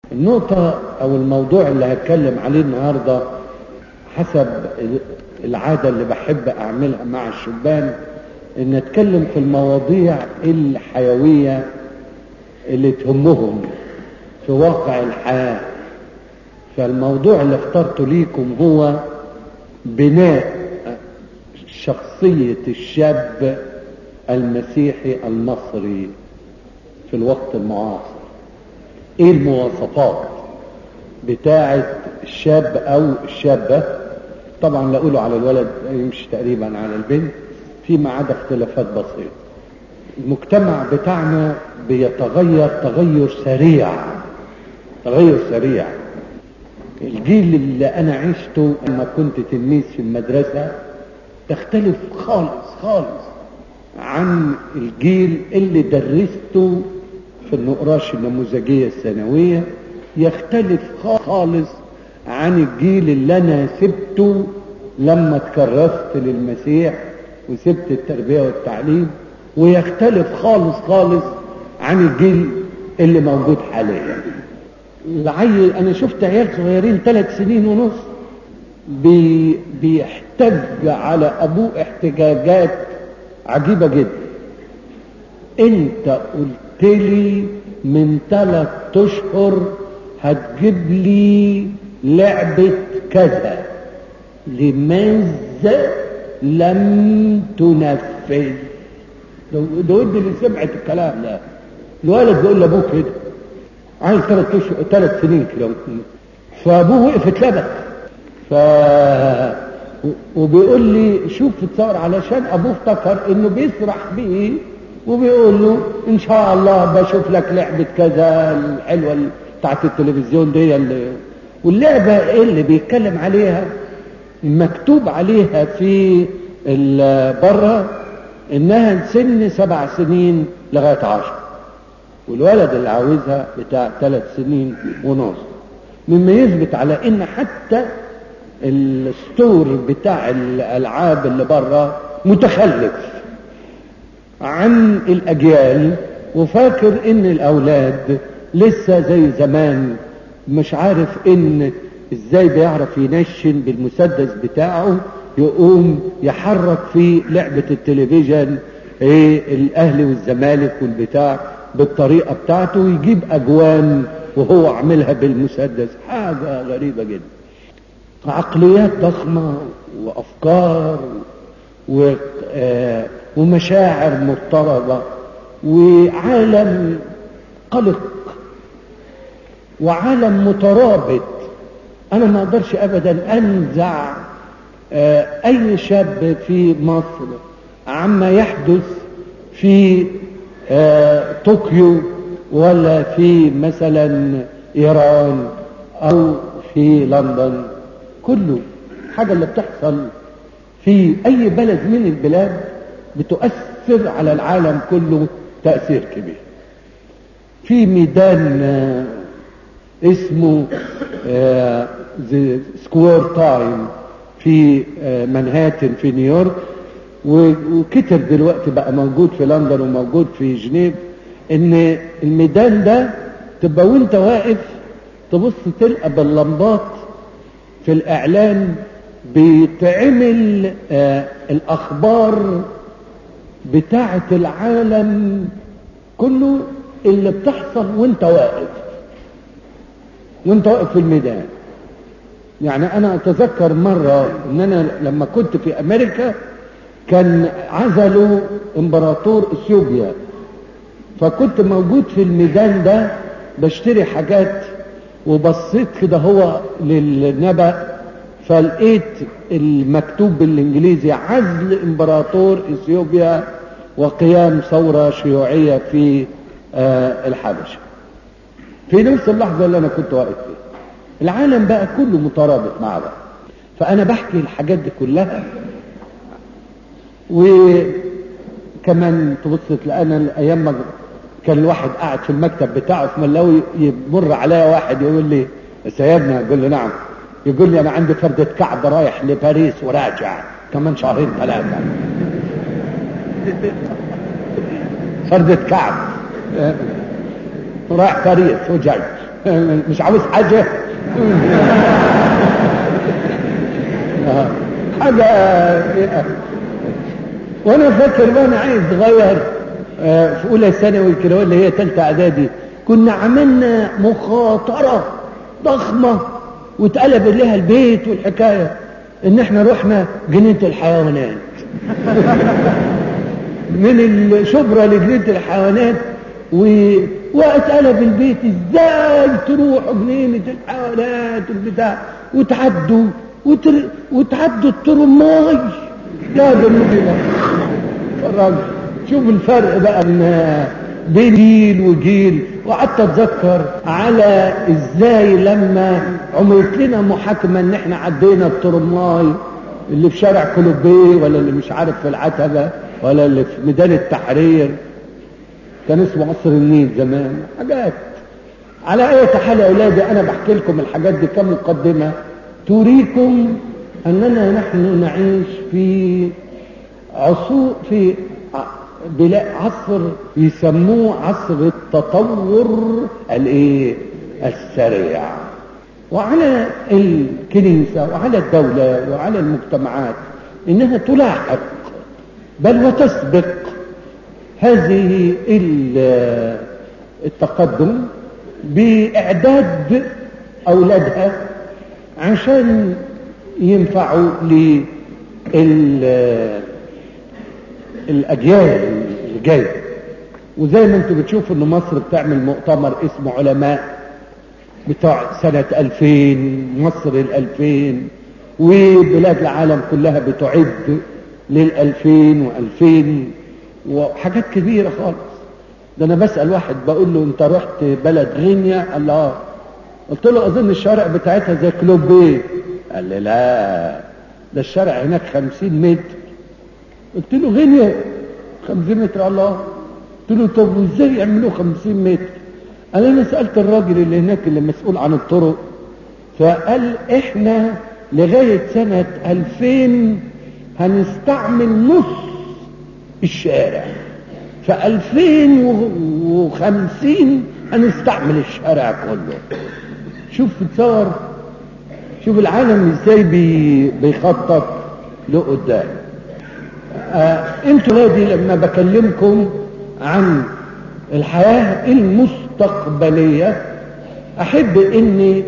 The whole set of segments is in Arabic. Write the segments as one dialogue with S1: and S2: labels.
S1: النقطة أو الموضوع اللي هتكلم عليه النهاردة حسب العادة اللي بحب أعملها مع الشبان، إن أتكلم في المواضيع الحيوية اللي تهمهم في واقع الحياة. فالموضوع اللي اخترته ليكم هو بناء شخصية الشاب المسيحي المصري في الوقت المعاصر. ايه المواصفات بتاعة الشاب او الشابة؟ طبعا لا اقوله على الولد يمشي تقريبا على البنت، فيما عدا اختلافات بسيطة. المجتمع بتاعنا بيتغير تغير سريع. الجيل اللي انا عشته لما كنت تلميذ في المدرسة تختلف خالص عن الجيل اللي درسته في النقراش النموذجية الثانوية، يختلف خالص عن الجيل اللي انا سبته لما تكرست للمسيح وسبت التربية والتعليم، ويختلف خالص عن الجيل اللي موجود حاليا. العيل انا شفت عيال صغيرين 3 سنين ونص بيحتج على ابوه احتجاجات عجيبة جدا. انت قلت لي من 3 أشهر هتجيب لي لعبة كذا، لماذا لم تنفذ؟ ده ودي اللي سمعت الكلام ده. الولد بيقول لابوه كده، عايز 3 سنين كده، فابوه وقف اتلبك. وبيقول لي شوف تصور، علشان ابوه افتكر انه بيسرح بيه وبيقول له ان شاء الله بشوف لك لعبة كذا الحلوة بتاعت التلفزيون دي واللعبة اللي بيتكلم عليها مكتوب عليها في بره انها سن 7 سنين لغاية 10، والولد اللي عاوزها بتاع 3 سنين ونص، مما يثبت على ان حتى الستور بتاع الالعاب اللي بره متخلف عن الاجيال، وفاكر ان الاولاد لسه زي زمان، مش عارف ان ازاي بيعرف ينشن بالمسدس بتاعه، يقوم يحرك في لعبة التلفزيون الاهلي والزمالك والبتاع بالطريقة بتاعته، ويجيب اجوان وهو عاملها بالمسدس. حاجة غريبة جدا. عقليات ضخمة وافكار ومشاعر مضطربة وعالم قلق وعالم مترابط. انا ما اقدرش ابدا انزع اي شاب في مصر عما يحدث في طوكيو ولا في مثلا ايران او في لندن. كله حاجة اللي بتحصل في اي بلد من البلاد بتؤثر على العالم كله تأثير كبير. في ميدان اسمه سكوير تايم في منهاتن في نيويورك، وكتر دلوقتي بقى موجود في لندن وموجود في جنيف، ان الميدان ده تبقى وانت واقف تبص تلقى باللمبات في الاعلان بيتعمل الاخبار بتاعة العالم كله اللي بتحصل وانت واقف في الميدان. يعني انا اتذكر مرة ان انا لما كنت في امريكا كان عزلوا امبراطور اثيوبيا، فكنت موجود في الميدان ده بشتري حاجات، وبصيت كده هو للنبأ فلقيت المكتوب بالانجليزي عزل امبراطور اثيوبيا وقيام ثورة شيوعية في الحبشة، في نفس اللحظة اللي انا كنت واقف فيها. العالم بقى كله مترابط مع بعض. فانا بحكي الحاجات دي كلها، وكمان تبص تلاقينا الايام ما كان الواحد قاعد في المكتب بتاعه في ملاوي، يمر عليا واحد يقول لي سيدنا، اقول له نعم، يقول لي انا عندي فردة كعب رايح لباريس وراجع كمان 2-3 شهور. فردة كعب رايح باريس وجاي. مش عاوز حاجة. حاجة. وانا فاكر وانا عايز صغير في اولى ثانوي كده ولا هي ثالثه اعدادي، كنا عملنا مخاطره ضخمه واتقلب لها البيت، والحكايه ان احنا رحنا جنينه الحيوانات. من الشبرا لجنينه الحيوانات، واتقلب البيت. ازاي تروحوا جنينه الحيوانات والبتاع وتعدوا الترماي؟ لا ده مجيبه. فرج شوف الفرق بقى بين جيل وجيل. وقعدت اتذكر على ازاي لما عملت لنا محاكمه ان احنا عدينا الترماي اللي في شارع كولوبيه، ولا اللي مش عارف في العتبه، ولا اللي في ميدان التحرير، كان اسمه قصر النيل زمان. حاجات. على اي حال يا اولادي، انا بحكي لكم الحاجات دي كمقدمه تريكم اننا نحن نعيش في عصور، في عصر يسموه عصر التطور السريع. وعلى الكنيسة وعلى الدولة وعلى المجتمعات انها تلاحق بل وتسبق هذه التقدم باعداد اولادها عشان ينفعوا الأجيال اللي جايه. وزي ما انتم بتشوفوا ان مصر بتعمل مؤتمر اسمه علماء بتاع سنة 2000، مصر 2000، وبلاد العالم كلها بتعد لل2000 و2000 وحاجات كبيرة خالص. ده انا بسأل واحد بقول له انت رحت بلد غينيا؟ قال له قلت له اظن الشارع بتاعتها زي كلوبيه. قال لي لا، ده الشارع هناك 50 متر. قلت له غينيا 50 متر؟ الله. قلت له طب وازاي يعملوا 50 متر؟ قال انا سألت الراجل اللي هناك اللي مسؤول عن الطرق، فقال احنا لغاية سنة 2000 هنستعمل نص الشارع، ف 2050 هنستعمل الشارع كله. شوف تصور، شوف العالم ازاي بيخطط لقدام. انتوا ولادي لما بكلمكم عن الحياة المستقبلية احب اني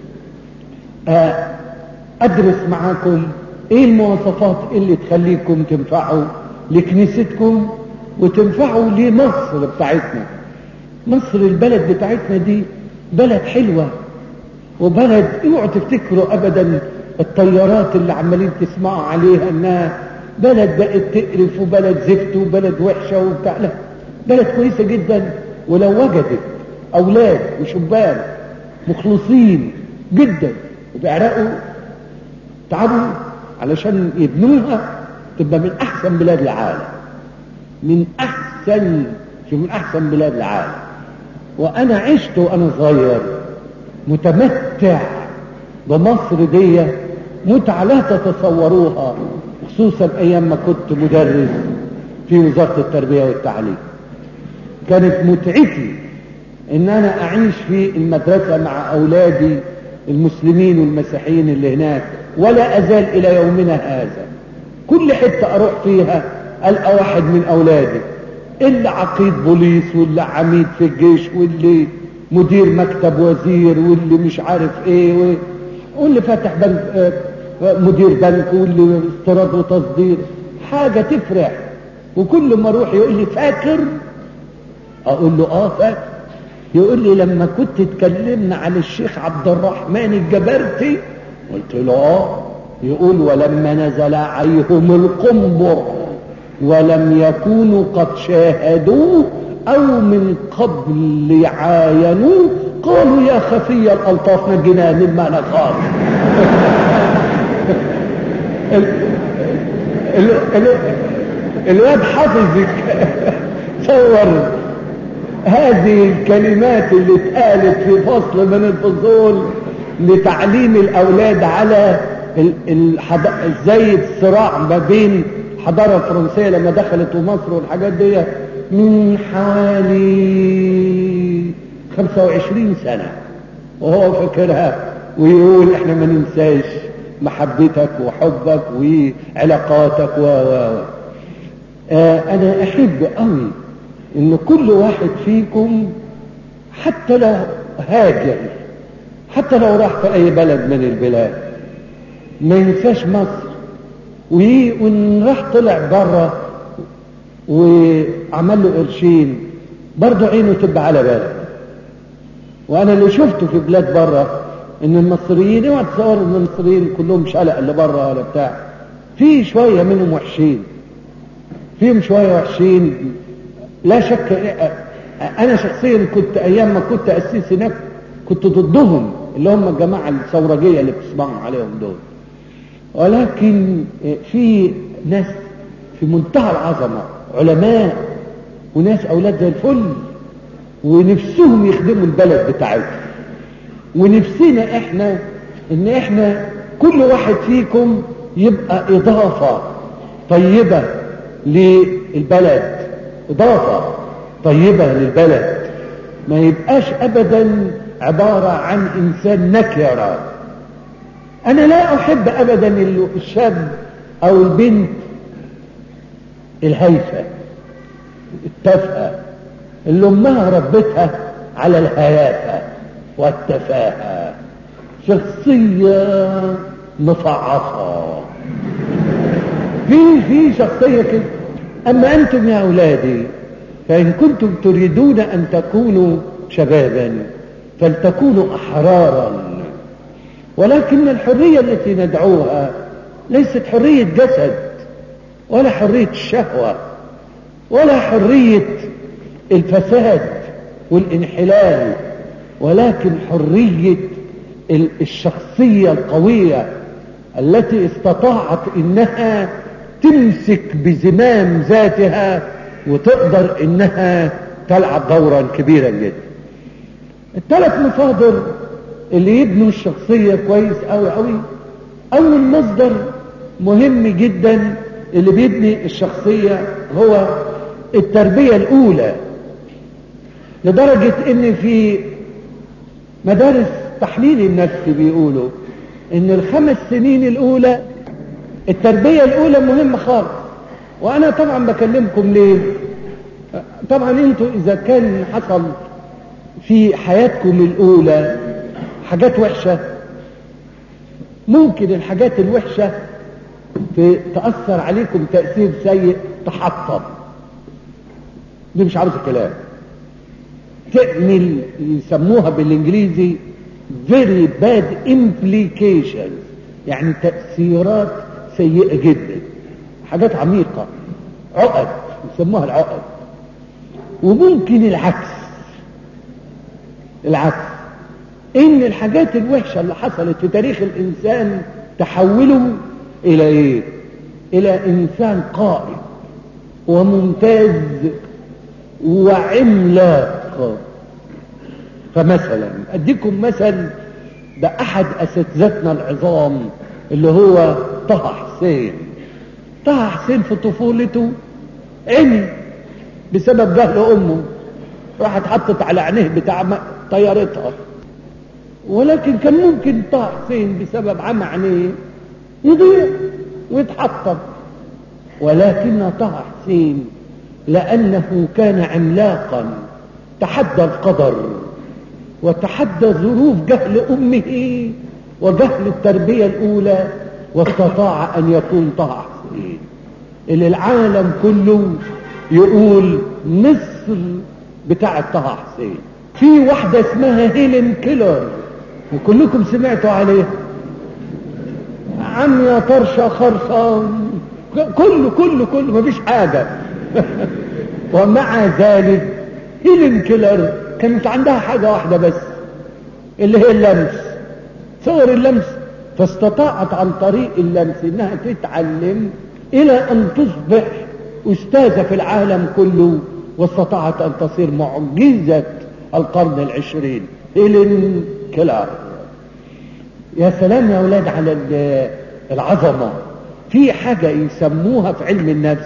S1: ادرس معاكم ايه المواصفات اللي تخليكم تنفعوا لكنيستكم وتنفعوا لمصر بتاعتنا. مصر البلد بتاعتنا دي بلد حلوة، وبلد اوعوا تفتكروا ابدا الطيارات اللي عمالين تسمعوا عليها انها بلد بقت تقرف وبلد زفت وبلد وحشة وبتاع. لا، بلد كويسة جدا، ولو وجدت اولاد وشبان مخلصين جدا وبيعرقوا تعبوا علشان يبنوها تبقى من احسن بلاد العالم، من احسن بلاد العالم. وانا عشت وانا صغير متمتع بمصر دي متعة لا تتصوروها، خصوصا ايام ما كنت مدرس في وزارة التربية والتعليم. كانت متعتي ان انا اعيش في المدرسة مع اولادي المسلمين والمسيحيين اللي هناك، ولا ازال الى يومنا هذا كل حتة اروح فيها القى واحد من اولادي، اللي عقيد بوليس، واللي عميد في الجيش، واللي مدير مكتب وزير، واللي مش عارف ايه، واللي فاتح بنك مدير بنك، واللي استيراد وتصدير. حاجة تفرح. وكل ما اروح يقول لي فاكر؟ اقول له فاكر. يقول لي لما كنت تكلمنا على الشيخ عبد الرحمن الجبرتي؟ قلت له يقول ولما نزل عليهم القنبر ولم يكونوا قد شاهدوه او من قبل عاينوه قالوا يا خفي الالطاف نجنا مما نخاف. الواد حافظ صور هذه الكلمات اللي اتقالت في فصل من الفصول لتعليم الاولاد على ازاي الصراع ما بين الحضارة الفرنسية لما دخلت مصر والحاجات دي من حوالي 25 سنة. وهو فاكرها ويقول احنا ما ننساش محبتك وحبك وعلاقاتك انا احب قوي ان كل واحد فيكم حتى لو هاجر، حتى لو راح في اي بلد من البلاد، ما ينساش مصر. وان راح طلع بره وعمل له قرشين برضه عينه تبقى على بالك. وانا اللي شفته في بلاد بره ان المصريين، اوعى تصور ان المصريين كلهم شلق اللي بره ولا بتاع، في شويه منهم وحشين، فيهم شويه وحشين لا شك. انا شخصيا كنت ايام ما كنت اسيس هناك كنت ضدهم، اللي هم الجماعه الثورجيه اللي بتسمعوا عليهم دول. ولكن في ناس في منتهى العظمه، علماء وناس اولاد زي الفل، ونفسهم يخدموا البلد بتاعتهم. ونفسنا احنا ان احنا كل واحد فيكم يبقى اضافه طيبه للبلد، اضافه طيبه للبلد، ما يبقاش ابدا عباره عن انسان نكره. انا لا احب ابدا الشاب او البنت الهايفه التافهه اللي امها ربتها على الهيافه والتفاهه، شخصيه مفعصه في شخصيه كده. اما انتم يا اولادي فان كنتم تريدون ان تكونوا شبابا فلتكونوا احرارا، ولكن الحريه التي ندعوها ليست حريه جسد ولا حريه الشهوه ولا حريه الفساد والانحلال، ولكن حريه الشخصيه القويه التي استطاعت انها تمسك بزمام ذاتها وتقدر انها تلعب دورا كبيرا جدا. الثلاث مصادر اللي يبنوا الشخصية كويس قوي قوي. اول مصدر مهم جدا اللي بيبني الشخصية هو التربية الاولى، لدرجة ان في مدارس تحليل النفس بيقولوا ان 5 سنين الاولى التربية الاولى مهمة خالص. وانا طبعا بكلمكم ليه؟ طبعا انتوا اذا كان حصل في حياتكم الاولى حاجات وحشة، ممكن الحاجات الوحشة تأثر عليكم تأثير سيء تحطم، دي مش عاوز كلام، تعمل يسموها بالانجليزي very bad implications، يعني تأثيرات سيئة جدا، حاجات عميقة، عقد يسموها العقد. وممكن العكس ان الحاجات الوحشة اللي حصلت في تاريخ الانسان تحوله الى ايه؟ الى انسان قائد وممتاز وعملاق. فمثلا اديكم مثل، ده احد اساتذتنا العظام اللي هو طه حسين. طه حسين في طفولته عمي بسبب جهل امه، راحت حطت على عينيه بتاع طيارتها، ولكن كان ممكن طه حسين بسبب عمى عينيه يضيع ويتحطم. ولكن طه حسين لأنه كان عملاقا تحدى القدر وتحدى ظروف جهل أمه وجهل التربية الأولى، واستطاع أن يكون طه حسين اللي العالم كله يقول مصر بتاعة طه حسين. في واحدة اسمها هيلين كيلر وكلكم سمعتوا عليها، عم يا طرشة خرصان، كله مفيش حاجة. ومع ذلك هيلين كيلر كانت عندها حاجة واحدة بس اللي هي اللمس، صور اللمس، فاستطاعت عن طريق اللمس انها تتعلم الى ان تصبح استاذة في العالم كله، واستطاعت ان تصير معجزة القرن 20. هيلين كيلر. يا سلام يا اولاد على العظمة. في حاجة يسموها في علم النفس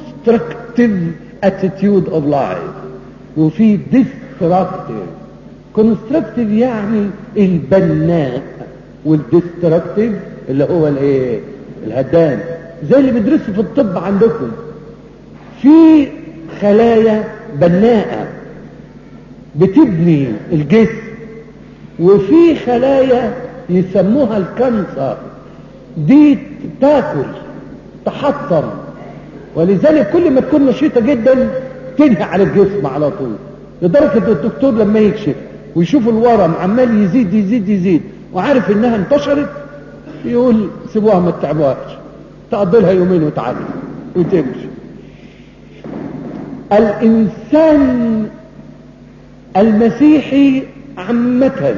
S1: constructive attitude of life، وفي destructive كونستراكتيف يعني البناء، والديستراكتيف اللي هو الايه؟ الهدام. زي اللي بيدرسوا في الطب عندكم، في خلايا بناءة بتبني الجسم، وفي خلايا يسموها الكانسر دي تاكل تحطم، ولذلك كل ما تكون نشيطة جدا تنهي على الجسم على طول، لدرجة الدكتور لما يكشف ويشوف الورم عمال يزيد يزيد يزيد وعارف انها انتشرت، يقول سيبوها ما تتعبوهاش، تقضي لها يومين وتعدي وتمشي. الانسان المسيحي عامة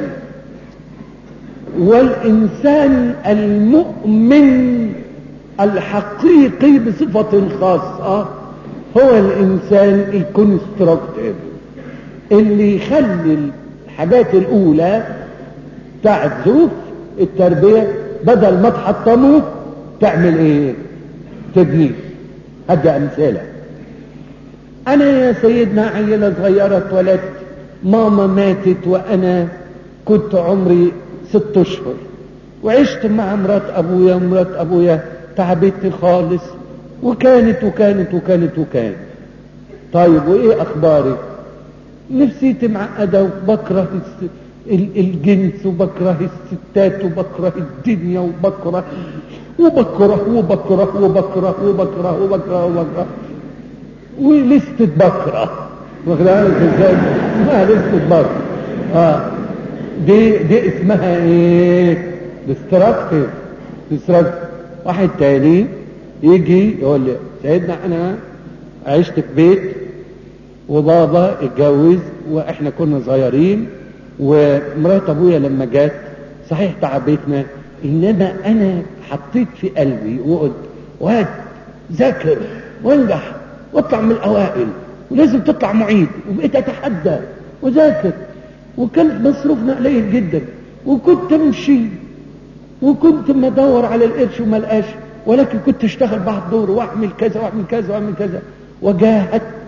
S1: والانسان المؤمن الحقيقي بصفة خاصة هو الانسان الكونستراكتيف، اللي يخلي الحاجات الاولى بتاعت ظروف التربية بدل ما تحطمه تعمل ايه؟ تبنيه. هدي امثله. انا يا سيدنا عيلة صغيرة اتولدت، ماما ماتت وانا كنت عمري 6 اشهر، وعشت مع مرات ابويا، ومرات ابويا تعبتني خالص، وكانت وكانت وكانت وكانت. طيب وايه اخباري؟ نفسيتي معقدة، وبكره الجنس، وبكره الستات، وبكره الدنيا، وبكره وبكره وبكره وبكره وبكره وبكره وبكره ولستة بكره. واخدها ازاي؟ اسمها لستة بكره. دي اسمها ايه؟ ديستراكتيف. واحد تاني يجي يقول لي سيدنا انا عشت في بيت وبابا اتجوز واحنا كنا صغيرين، ومرات ابويا لما جات صحيح تعبتنا، انما انا حطيت في قلبي وقلت واد ذاكر وانجح واطلع من الاوائل، ولازم تطلع معيد، وبقيت اتحدى وذاكر، وكان مصروفنا قليل جدا، وكنت امشي وكنت مدور على القرش وما لقاش، ولكن كنت اشتغل بعد دور واعمل كذا واعمل كذا واعمل كذا، وجاهدت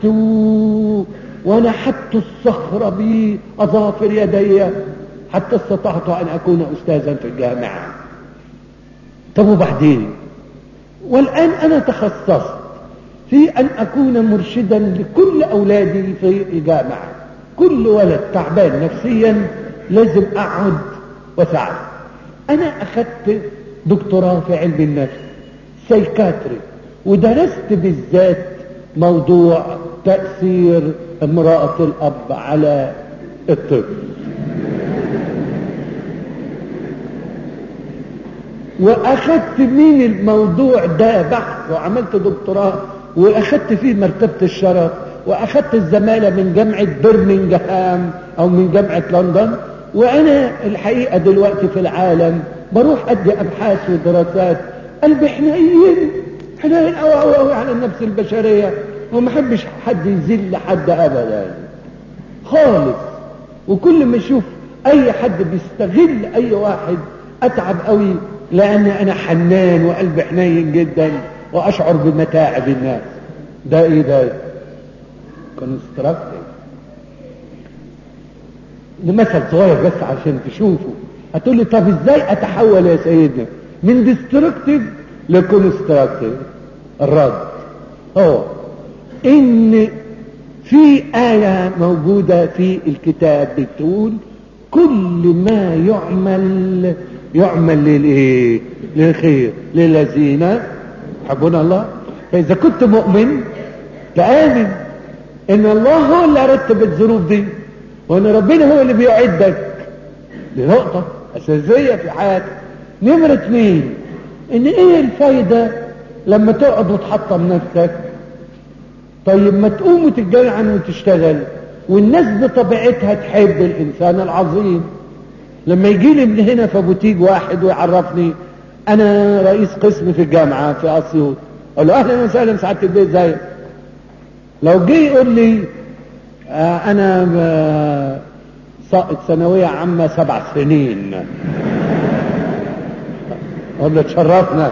S1: ونحت الصخر بأظافر يدي حتى استطعت أن أكون أستاذا في الجامعة. طب وبعدين؟ والآن أنا تخصصت في أن أكون مرشدا لكل أولادي في الجامعة. كل ولد تعبان نفسيا لازم أقعد وساعد. أنا أخذت دكتوراه في علم النفس سايكاتري، ودرست بالذات موضوع تأثير امرأة الأب على الطفل، وأخذت من الموضوع ده بحث وعملت دكتوراه، وأخذت فيه مرتبة الشرف، وأخذت الزمالة من جامعة برمنغهام أو من جامعة لندن. وأنا الحقيقة دلوقتي في العالم بروح أدي أبحاث ودراسات. قلبي حنين قوي على النفس البشرية، وما حبش حد يذل حد أبدا خالص. وكل ما اشوف اي حد بيستغل اي واحد اتعب قوي، لان انا حنان وقلبي حنين جدا واشعر بمتاعب الناس. ده ايه ده؟ كونستراكتيف. ده مثل صغير بس عشان تشوفوا. هتقول لي طب ازاي اتحول يا سيدنا من ديستركتيف لكونستراكتيف؟ الرد هو ان في آية موجودة في الكتاب بتقول كل ما يعمل للإيه؟ للخير للذين يحبون الله. فإذا كنت مؤمن تآمن إن الله هو اللي رتب الظروف دي، وإن ربنا هو اللي بيعدك. دي نقطة أساسية في حياتك. نمرة 2، إن إيه الفايدة لما تقعد وتحطم نفسك؟ طيب ما تقوم وتتجرعن وتشتغل، والناس بطبيعتها تحب الانسان العظيم. لما يجي لي من هنا في بوتيج واحد ويعرفني انا رئيس قسم في الجامعة في اسيوط، اقول له اهلا وسهلا سعادة البيت زيك. لو جه يقول لي انا ساقط ثانوية عامة 7 سنين، اقول له تشرفنا.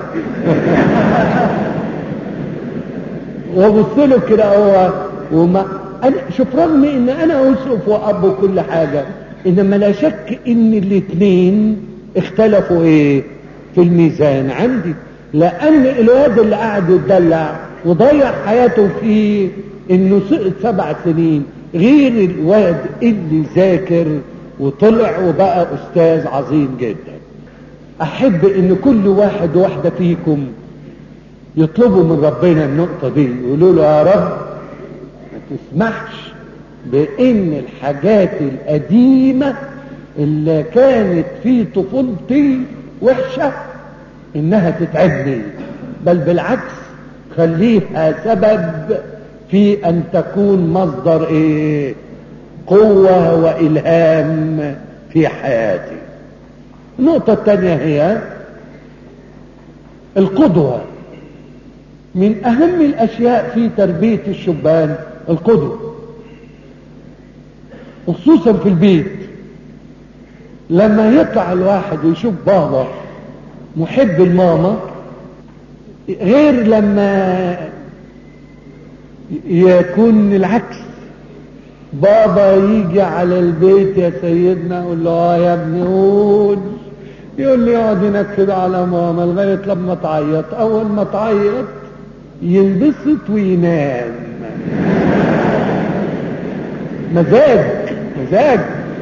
S1: وابص له كده هو وما انا شوف، رغم ان انا اسقف واب وكل حاجه، انما لا شك ان الاثنين اختلفوا ايه في الميزان عندي، لان الواد اللي قاعد يتدلع وضيع حياته في انه سقط 7 سنين غير الواد اللي ذاكر وطلع وبقى استاذ عظيم جدا. احب ان كل واحد وواحدة فيكم يطلبوا من ربنا النقطة دي، يقولوا له يا رب ما تسمحش بان الحاجات القديمة اللي كانت في طفولتي وحشة انها تتعبني، بل بالعكس خليها سبب في ان تكون مصدر ايه قوة والهام في حياتي. النقطة الثانية هي القدوة. من اهم الاشياء في تربية الشبان القدوة، وخصوصا في البيت. لما يطلع الواحد ويشوف بابا محب الماما غير لما يكون العكس، بابا يجي على البيت يا سيدنا اقول له يا ابني قول، يقول لي يقعد ينكد على ماما لغايه لما تعيط. اول ما تعيط ينبسط وينام. مزاج.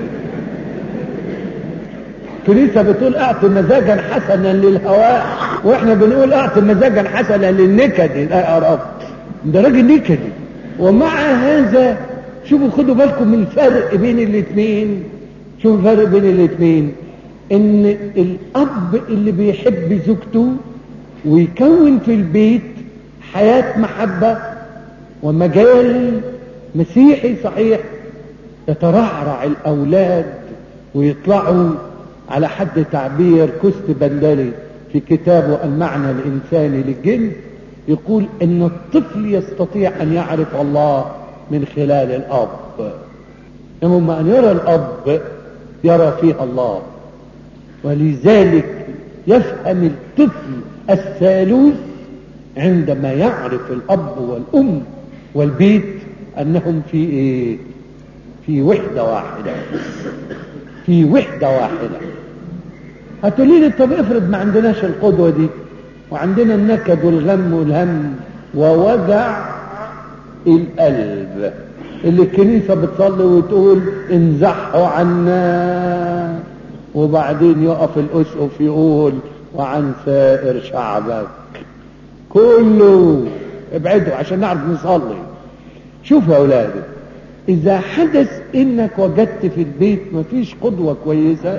S1: كنيسة بتقول اعطي مزاجا حسنا للهواء، واحنا بنقول اعطي مزاجا حسنا للنكد. يا رب ده راجل نكدي. ومع هذا شوفوا خدوا بالكم من الفرق بين الاثنين. شوفوا الفرق بين الاثنين، ان الاب اللي بيحب زوجته ويكون في البيت حياة محبة ومجال مسيحي صحيح، يترعرع الاولاد ويطلعوا على حد تعبير كوست بندلي في كتابه المعنى الانساني للجن، يقول ان الطفل يستطيع ان يعرف الله من خلال الاب. اما ان يرى الاب يرى فيه الله، ولذلك يفهم الطفل الثالوث عندما يعرف الاب والام والبيت انهم في ايه في وحدة واحدة. في وحدة واحدة. هتقولي لي طب افرض ما عندناش القدوة دي وعندنا النكد والغم والهم ووجع القلب اللي الكنيسة بتصلي وتقول انزحوا عنا، وبعدين يقف الاسقف يقول وعن سائر شعبك كله ابعدوا عشان نعرف نصلي. شوفوا يا اولادي، اذا حدث انك وجدت في البيت مفيش قدوة كويسة،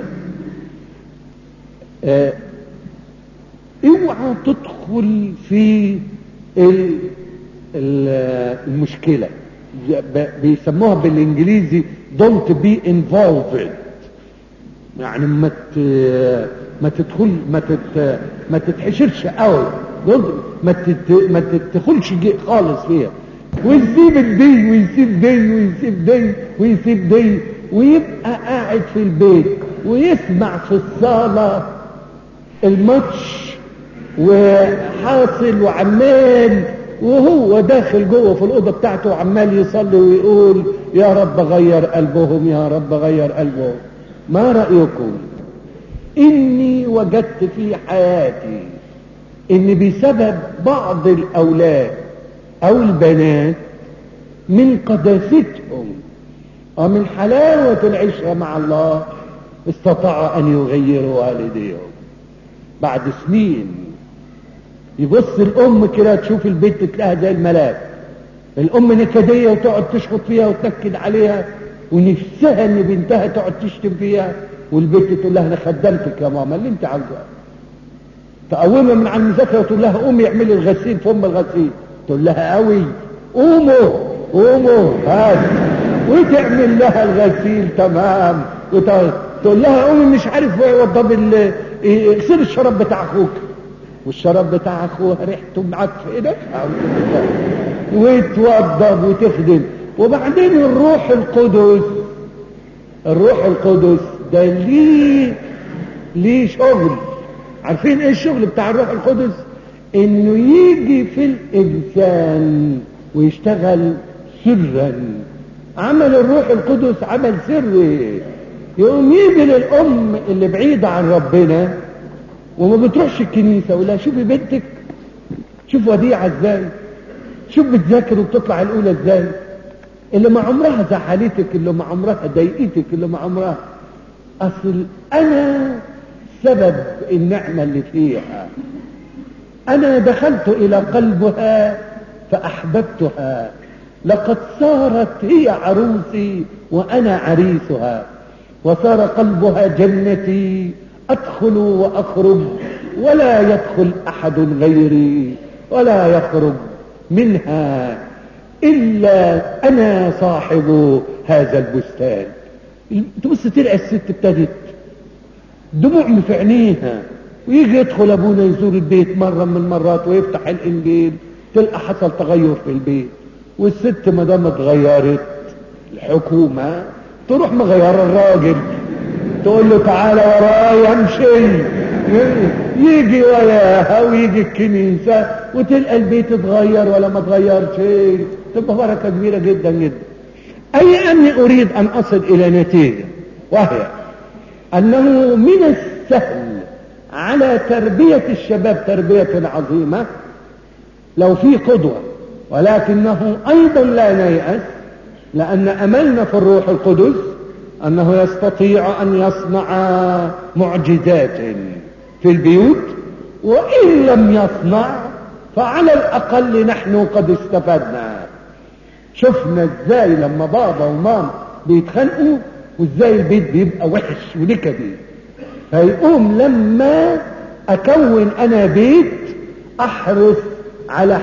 S1: اوعى تدخل في المشكلة. بيسموها بالانجليزي don't be involved، يعني ما تتحشرش قوي، ما تدخلش خالص فيها، ويسيب الدي ويسيب دي ويسيب دي ويسيب دي، ويبقى قاعد في البيت ويسمع في الصالة الماتش وحاصل وعمال، وهو داخل جوه في الأوضة بتاعته وعمال يصلي ويقول يا رب غير قلبهم يا رب غير قلبهم. ما رأيكم؟ إني وجدت في حياتي إن بسبب بعض الأولاد أو البنات من قداستهم ومن حلاوة العشرة مع الله استطاعوا أن يغيروا والديهم بعد سنين. يبص الأم كده تشوف البيت تلاقيها زي الملاك، الأم نكدية وتقعد تشخط فيها وتنكد عليها ونفسها ان بنتها تقعد تشتم فيها، والبنت تقول لها انا خدمتك يا ماما اللي انت عاوزاه. تقومها من على المذاكره وتقول لها قومي اعملي الغسيل في ام الغسيل، تقول لها قوي قوموا هات، وتعمل لها الغسيل تمام، وتقول لها قومي مش عارف وضب اغسل الشراب بتاع اخوك، والشراب بتاع اخوها ريحته معفنه وتوضب وتخدم. وبعدين الروح القدس ده ليه شغل. عارفين ايه الشغل بتاع الروح القدس؟ انه يجي في الانسان ويشتغل سرا. عمل الروح القدس عمل سري، يقوم يجي للأم اللي بعيدة عن ربنا وما بتروحش الكنيسة ولا شوفي بنتك، شوف وديعة ازاي، شوف بتذاكر وبتطلع الأولى ازاي، اللي ما عمرها زعلتك، اللي ما عمرها ضايقتك، اللي ما عمرها. أصل أنا سبب النعمة اللي فيها، أنا دخلت إلى قلبها فأحببتها، لقد صارت هي عروسي وأنا عريسها، وصار قلبها جنتي أدخل وأخرج ولا يدخل أحد غيري ولا يخرج منها إلا أنا صاحب هذا البستان. تبص تلقى الست ابتدت دموع في عينيها، ويجي يدخل أبونا يزور البيت مرة من المرات ويفتح الإنجيل تلقى حصل تغير في البيت. والست ما دام اتغيرت الحكومة تروح مغير الراجل، تقول له تعالى ورايا امشي، يجي وياها ويجي الكنيسة وتلقى البيت اتغير ولا ما اتغيرش، تبقى بركة كبيرة جدا جدا. أي أني أريد أن أصل إلى نتيجة، وهي أنه من السهل على تربية الشباب تربية عظيمة لو في قدوة، ولكنه أيضا لا نيأس، لأن أملنا في الروح القدس أنه يستطيع أن يصنع معجزات في البيوت، وإن لم يصنع فعلى الأقل نحن قد استفدنا. شفنا ازاي لما بابا وماما بيتخانقوا وازاي البيت بيبقى وحش ونكدي، فيقوم لما أكون أنا بيت أحرص على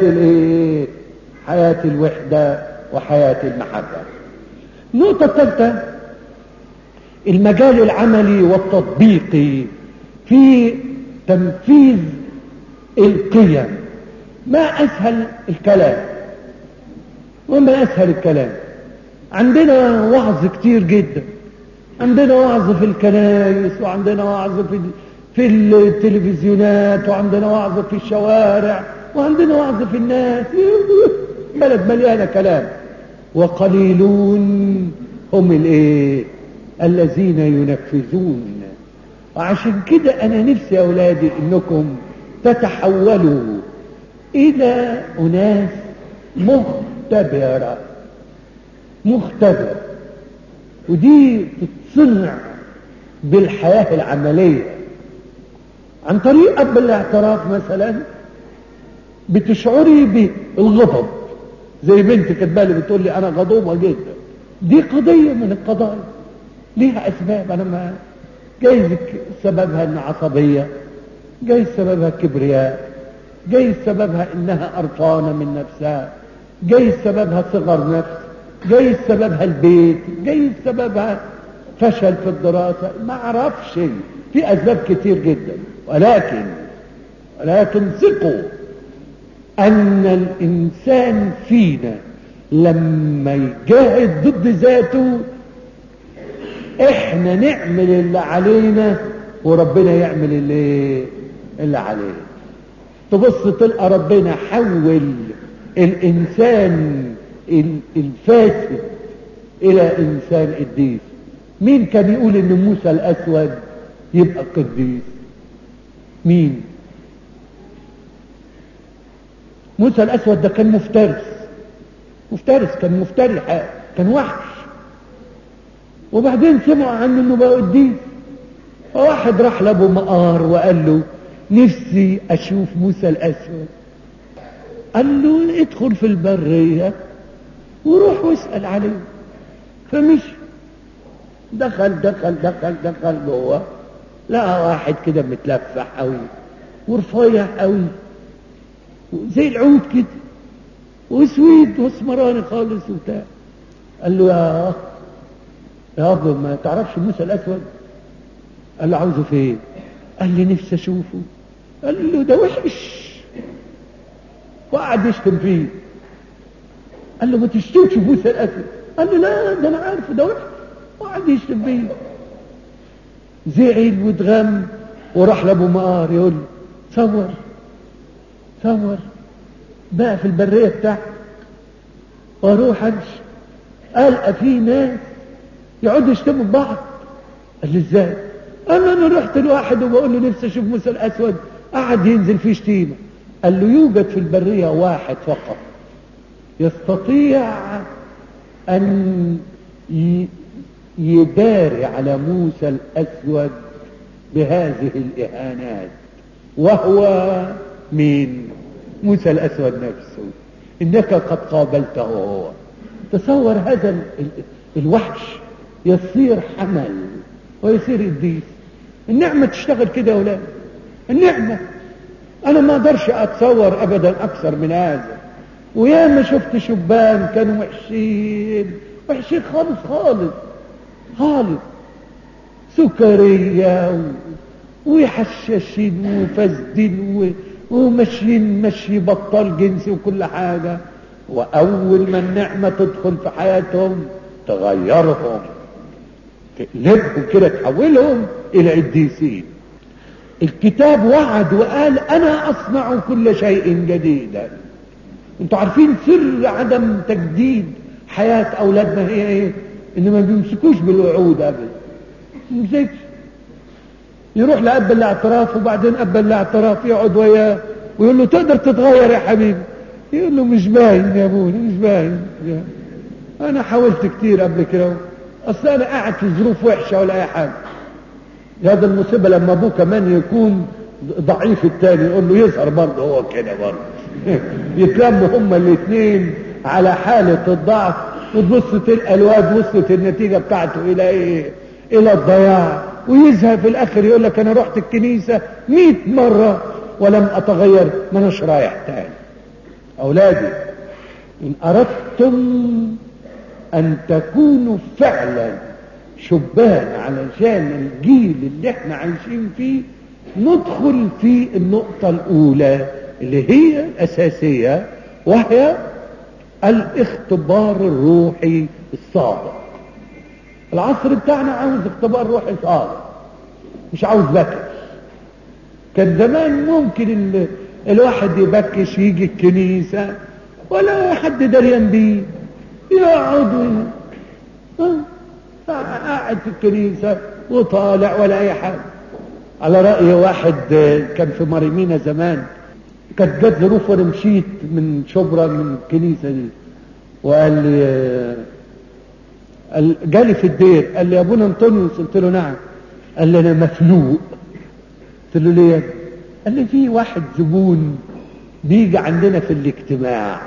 S1: حياة الوحدة وحياة المحبة. النقطة الثالثة المجال العملي والتطبيقي في تنفيذ القيم. ما أسهل الكلام وما أسهل الكلام. عندنا وعظ كتير جدا، عندنا وعظ في الكنائس، وعندنا وعظ في التلفزيونات، وعندنا وعظ في الشوارع، وعندنا وعظ في الناس، بلد مليانة كلام، وقليلون هم الذين ينفذون. وعشان كده أنا نفسي يا أولادي إنكم تتحولوا إلى أناس مختبرة، ودي تتصنع بالحياة العملية عن طريق قبل الاعتراف. مثلا بتشعري بالغضب، زي بنت كتبالي بتقول لي أنا غضوبة جدا، دي قضية من القضايا ليها أسباب، أنا ما جايز سببها إن عصبية، جايز سببها كبرياء، جايز سببها إنها قرفانة من نفسها، جايز سببها صغر نفس، جايز سببها البيت، جايز سببها فشل في الدراسة، ما أعرفش، في أسباب كتير جدا. ولكن ثقوا أن الإنسان فينا لما يجاهد ضد ذاته إحنا نعمل اللي علينا وربنا يعمل اللي عليه. تبص تلقى ربنا حول الإنسان الفاسد إلى إنسان قديس. مين كان يقول إن موسى الأسود يبقى قديس؟ مين؟ موسى الأسود ده كان مفترس، كان مفتري، كان وحش، وبعدين سمعوا عنه إنه بقى قديس. فواحد راح لأبو مقار وقال له نفسي أشوف موسى الأسود. قال له ادخل في البرية وروح واسأل عليه. فمشي، دخل جوه، لقى واحد كده متلفح قوي ورفيع قوي زي العود كده وسويد واسمراني خالص وبتاع. قال له يا أبو ما تعرفش موسى الأسود؟ قال له عاوزه فين؟ قال لي نفسي أشوفه. قال له ده وحش، وقعد يشتم فيه. قال له ما تشتمش موسى الأسود. قال له لا ده أنا عارفه ده وحش، وقعد يشتم فيه. زعل واتغم وراح لأبو مقار يقول له صور بقى في البرية بتاعتك واروح امشي القى في ناس يقعدوا يشتموا ببعض قال لي ازاي؟ قال له انا رحت لواحد وبقول له نفسي اشوف موسى الاسود، قعد ينزل فيه شتيمه. قال له يوجد في البريه واحد فقط يستطيع ان يداري على موسى الاسود بهذه الاهانات، وهو مين؟ موسى الاسود نفسه. انك قد قابلته هو. تصور هذا الوحش يصير حمل ويصير قديس. النعمة تشتغل كده يا ولاد، النعمة. انا ما اقدرش اتصور ابدا اكثر من هذا. ويا ما شفت شبان كانوا وحشين وحشين خالص خالص خالص، سكرية ويحششين وفاسدين وماشيين مشي بطال جنسي وكل حاجة. واول ما النعمة تدخل في حياتهم تغيرهم، تقلبهم كده، تحولهم الى قديسين. الكتاب وعد وقال انا اصنع كل شيء جديدا. انتوا عارفين سر عدم تجديد حياة اولادنا هي ايه؟ ان ما بيمسكوش بالوعود ابدا. ممسكش، يروح لأب الاعتراف وبعدين أب الاعتراف يقعد وياه ويقول له تقدر تتغير يا حبيبي؟ يقول له مش باين يا ابوي، مش باين. انا حاولت كتير قبل كده، اصل انا قاعد في ظروف وحشه ولا اي حاجه. هذا المصيبه لما ابوه كمان يكون ضعيف التاني يقول له يظهر برضه هو كده برضه. يتلموا هما الاثنين على حاله الضعف، وتبص تلقى الواد وصلت النتيجه بتاعته الى ايه؟ الى الضياع. ويزهق في الاخر يقول لك انا رحت الكنيسه 100 مره ولم اتغير، ما اناش رايح تاني. اولادي، ان اردتم ان تكونوا فعلا شبان علشان الجيل اللي احنا عايشين فيه، ندخل في النقطة الاولى اللي هي الاساسية، وهي الاختبار الروحي الصادق. العصر بتاعنا عاوز اختبار روحي صادق، مش عاوز بكش. كان زمان ممكن الواحد يبكش يجي الكنيسة ولا حد دريان بيه، يقعد قاعد في الكنيسة وطالع ولا اي حاجة. على رأي واحد كان في مريمينا زمان، كانت جت ظروف وانا مشيت من شبرا من الكنيسة دي، وقال لي جالي في الدير، قال لي يا ابونا انطونيوس. قلت له نعم. قال لي انا مفلوق. قلت له ليه؟ قال لي في واحد زبون بيجي عندنا في الاجتماع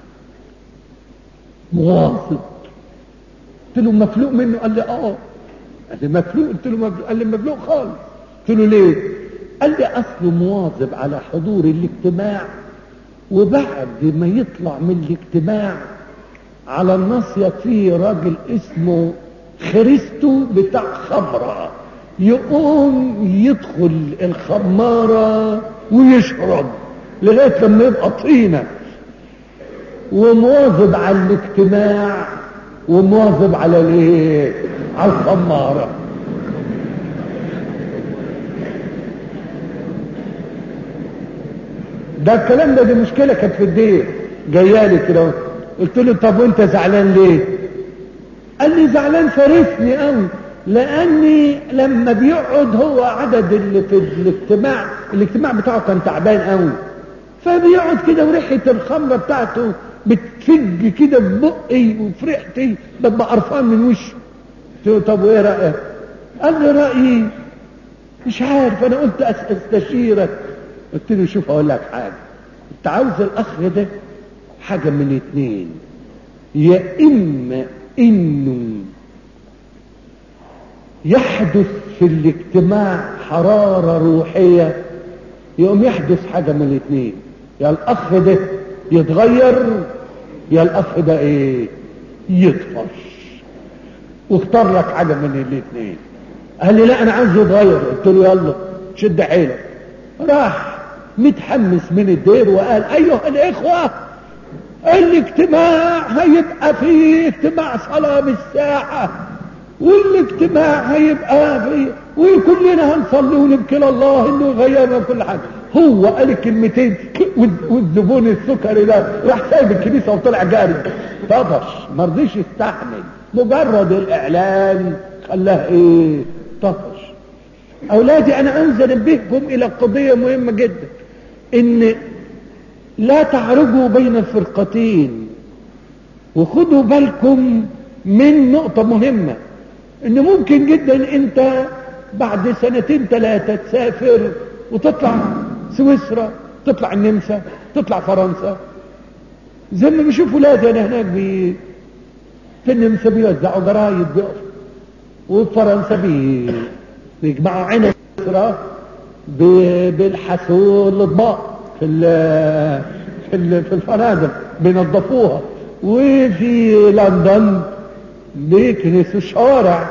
S1: مواظب. قلت له مفلوق منه؟ قال لي اه. قال لي مفلوق؟ قلت له مفلوق. قال لي مفلوق خالص. قلت له ليه؟ قال لي اصله مواظب على حضور الاجتماع، وبعد ما يطلع من الاجتماع على الناصية فيه راجل اسمه خريستو بتاع خمرة، يقوم يدخل الخمارة ويشرب لغاية لما يبقى طينة. ومواظب على الاجتماع ومواظب على الايه؟ على الخمارة. ده الكلام ده، دي مشكلة كانت في الدير جايالي كده. قلت له طب وانت زعلان ليه؟ قال لي زعلان فارسني قوي، لاني لما بيقعد هو عدد اللي في الاجتماع بتاعه كان تعبان قوي، فبيقعد كده وريحة الخمرة بتاعته بتفج كده في بقي وفي ريحتي، ببقى قرفان من وشه. قلت له طب وايه رأيك؟ قال لي رأيي مش عارف، انا قلت استشيرك. قلت له شوف اقول لك حاجة، انت عاوز الاخ ده حاجة من اتنين، يا اما انه يحدث في الاجتماع حرارة روحية، يقوم يحدث حاجة من الاتنين، يا الاخ ده يتغير يا الاخ ده ايه؟ يطفش. واختار لك حاجة من الاتنين. قال لي لا انا عايزه يتغير. قلت له يلا شد حيلك. راح متحمس من الدير وقال ايها الاخوة، الاجتماع هيبقى فيه اجتماع صلاة بالساعة، والاجتماع هيبقى فيه وكلنا هنصلي ونبكي لله انه يغيرنا كل حاجة. هو قال الكلمتين والزبون السكري ده راح سايب الكنيسة وطلع جاري. طفش، مرضيش يستحمل. مجرد الاعلان خلاه ايه؟ تطهش. اولادي انا انبهكم الى قضية مهمة جدا، ان لا تعرجوا بين الفرقتين، وخدوا بالكم من نقطة مهمة، ان ممكن جدا انت بعد 2-3 تسافر وتطلع سويسرا، تطلع النمسا، تطلع فرنسا. زي ما بشوف ولادي انا هناك في النمسا بيوزعوا جرايد بيقفوا، وفي فرنسا بيجمعوا عين سويسرا بيلحسوا الاطباق في الفنادق بينظفوها، وفي لندن بيكنسوا الشوارع،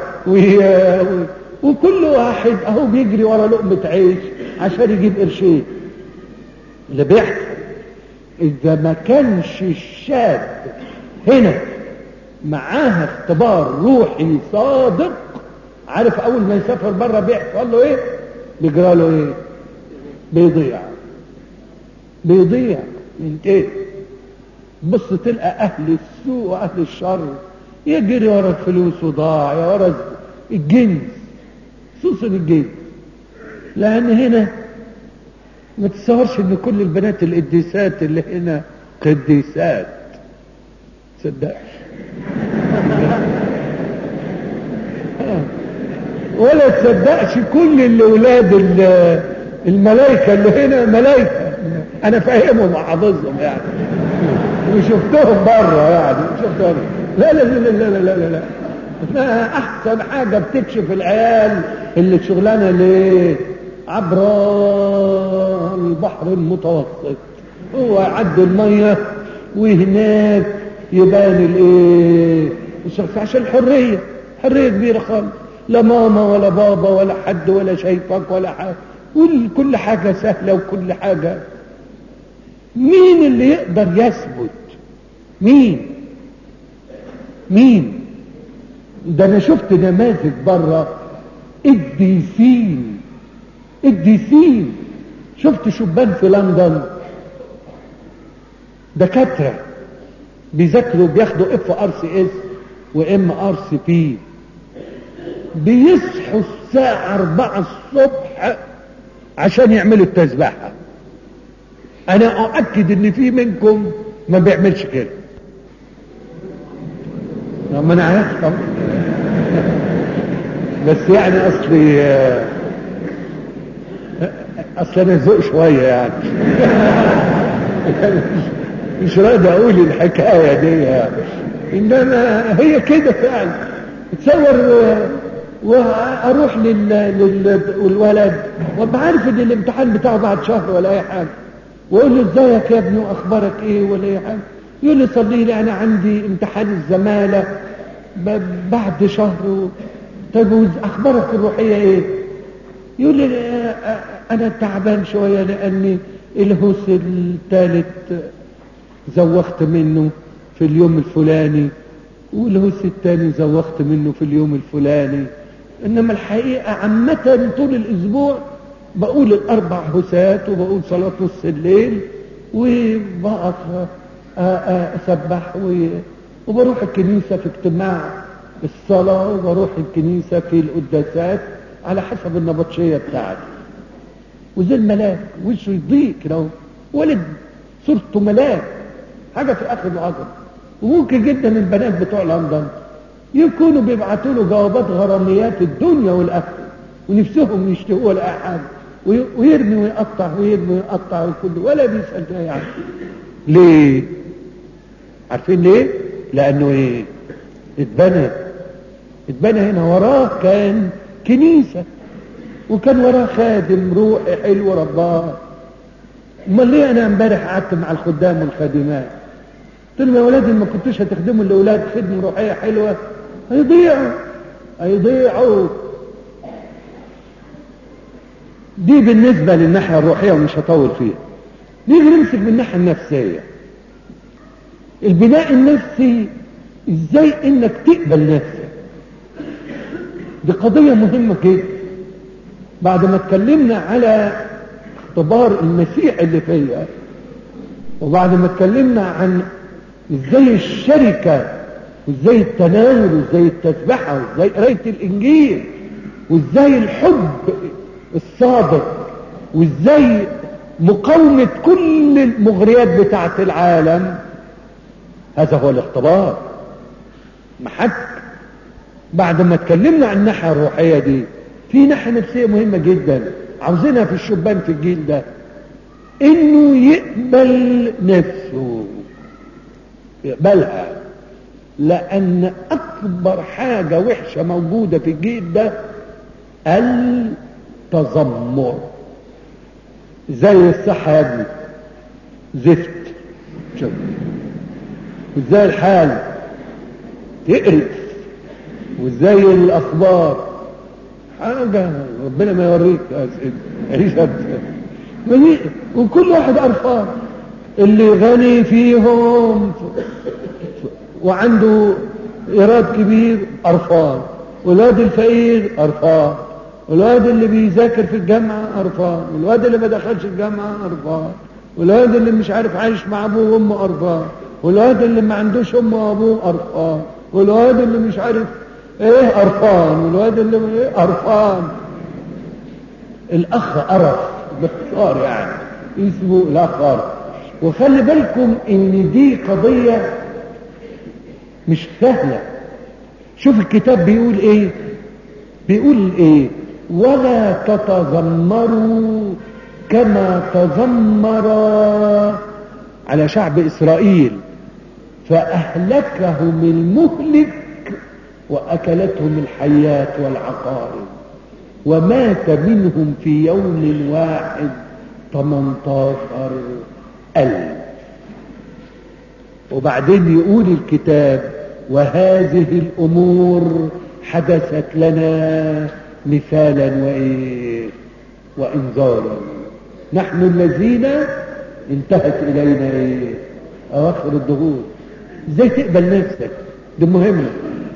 S1: وكل واحد اهو بيجري ورا لقمة عيش عشان يجيب قرشين. اللي بيحصل اذا ما كانش الشاب هنا معاها اختبار روحي صادق، عارف اول ما يسافر بره بيحصل له ايه؟ بيجرى له ايه؟ بيضيع ينتهي. بص تلقى اهل السوء واهل الشر يجري ورا الفلوس وضاع ورا الجنس، خصوصا الجنس. لان هنا ما تتصورش ان كل البنات القديسات اللي هنا قديسات، تصدقش ولا تصدقش كل اللي ولاد الملائكة اللي هنا ملائكة. انا فاهمهم وحافظهم يعني، وشفتهم بره يعني، شفتهم. لا لا لا لا لا لا لا لا، احسن حاجة بتكشف العيال اللي شغلانة ليه عبر البحر المتوسط، هو يعدي المية وهناك يبان الايه، عشان حرية كبيرة خالص، لا ماما ولا بابا ولا حد ولا شايفك ولا حاجة، كل حاجة سهلة وكل حاجة. مين اللي يقدر يثبت؟ مين؟ ده انا شفت نماذج بره قديسين. شفت شبان في لندن دكاترة بيذاكروا، بياخدوا FRCS وMRCP، بيصحوا الساعة 4 الصبح عشان يعملوا التسبيحة. انا اؤكد ان في منكم ما بيعملش كده، ما انا عارف طبعا، بس يعني اصل انا ذوق شويه يعني مش راضي اقول الحكايه دي يعني. انما هي كده فعلا. تصور واروح للولد وابقى عارف ان الامتحان بتاعه بعد شهر ولا اي حاجه، واقول له ازيك يا ابني واخبارك ايه ولا اي حاجه، يقول لي صلي لي انا عندي امتحان الزماله بعد شهر. طيب اخبارك الروحيه ايه؟ يقول لي انا تعبان شويه لاني الهوس الثالث زوخت منه في اليوم الفلاني، والهوس الثاني زوخت منه في اليوم الفلاني. انما الحقيقه عامه طول الاسبوع بقول ال4 هوسات، وبقول صلاه نص الليل، وبقف اسبح، وبروح الكنيسه في اجتماع الصلاه، وبروح الكنيسه في القداسات على حسب النبطشيه بتاعتي. وزي الملاك وشه يضيق كده، ولد صورته ملاك، حاجه في اخر العظم. وممكن جدا البنات بتوع لندن يكونوا بيبعتوا له جوابات غراميات الدنيا والاخره، ونفسهم يشتهوا ولا اي حاجه، ويرمي ويقطع ويرمي ويقطع وكله ولا بيسال ده يعني. ليه؟ عارفين ليه؟ لانه ايه؟ اتبنى هنا وراه كان كنيسه، وكان وراه خادم روحي حلو رباه. امال ليه انا امبارح قعدت مع الخدام والخادمات قلت لهم يا ولادي ما كنتوش هتخدموا الاولاد خدمه روحيه حلوه هيضيعوا. دي بالنسبه للناحيه الروحيه ومش هطول فيها. نيجي نمسك من الناحيه النفسيه. البناء النفسي ازاي انك تقبل نفسك، دي قضيه مهمه جدا. بعد ما اتكلمنا على اختبار المسيح اللي فيا، وبعد ما اتكلمنا عن ازاي الشركة وازاي التناول وازاي التسبحة وازاي قراية الانجيل وازاي الحب الصادق، وازاي مقاومة كل المغريات بتاعت العالم. هذا هو الاختبار. محك بعد ما اتكلمنا عن الناحية الروحية دي، في ناحية نفسية مهمة جدا عاوزينها في الشبان في الجيل ده، انه يقبل نفسه، يقبلها. لان اكبر حاجة وحشة موجودة في الجيل ده التذمر. زي الصحة يا ابني زفت، شوف وازاي الحال تقرف، وازاي الاخبار حاجة ربنا ما يوريك عيشة. وكل واحد قرفان، اللي غني فيهم وعنده ايراد كبير قرفان، والواد الفقير قرفان، والواد اللي بيذاكر في الجامعة قرفان، والواد اللي ما دخلش الجامعة قرفان، والواد اللي مش عارف عايش مع ابوه وامه قرفان، والواد اللي ما عندوش امه وابوه قرفان، والواد اللي مش عارف ايه قرفان، والواد اللي ايه قرفان. الاخ قرف باختصار يعني اسمه الاخ. وخلي بالكم ان دي قضية مش سهلة. شوف الكتاب بيقول ايه، بيقول ايه: ولا تتذمروا كما تذمر على شعب اسرائيل فاهلكهم المهلك واكلتهم الحيات والعقارب ومات منهم في يوم واحد 18,000. وبعدين يقول الكتاب: وهذه الامور حدثت لنا مثالا وايه وانذارا، نحن الذين انتهت الينا ايه اواخر الدهور. ازاي تقبل نفسك؟ دي مهمة.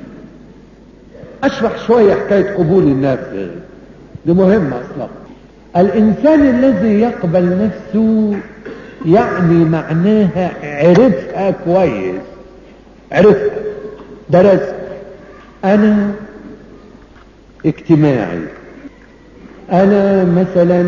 S1: اشرح شوية حكاية قبول النفس، دي مهمة اصلا. الانسان الذي يقبل نفسه يعني معناها عرفها كويس، عرفها، درست. انا اجتماعي، انا مثلا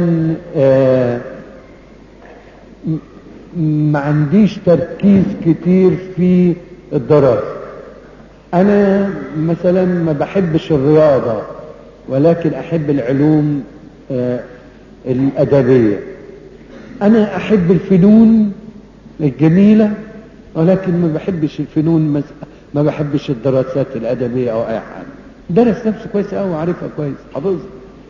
S1: ما عنديش تركيز كتير في الدراسة، انا مثلا ما بحبش الرياضة ولكن احب العلوم الادبية، انا احب الفنون الجميلة ولكن ما بحبش الفنون، ما بحبش الدراسات الادبية او اي حاجة. درس نفسه كويس قوي، عارفها كويس، حافظها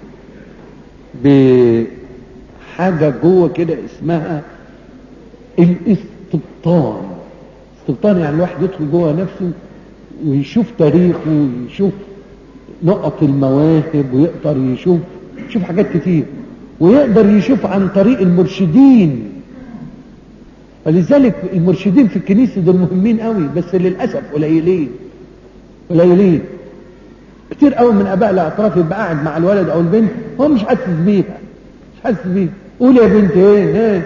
S1: بحاجة جوه كده اسمها الاستبطان. استبطان يعني الواحد يدخل جوه نفسه ويشوف تاريخه ويشوف نقط المواهب، ويقدر يشوف حاجات كتير، ويقدر يشوف عن طريق المرشدين. ولذلك المرشدين في الكنيسة دول مهمين قوي، بس للأسف قليلين كتير قوي من اباء الاعتراف يبقى قاعد مع الولد او البنت هو مش حاسس بيها، قول يا بنت ايه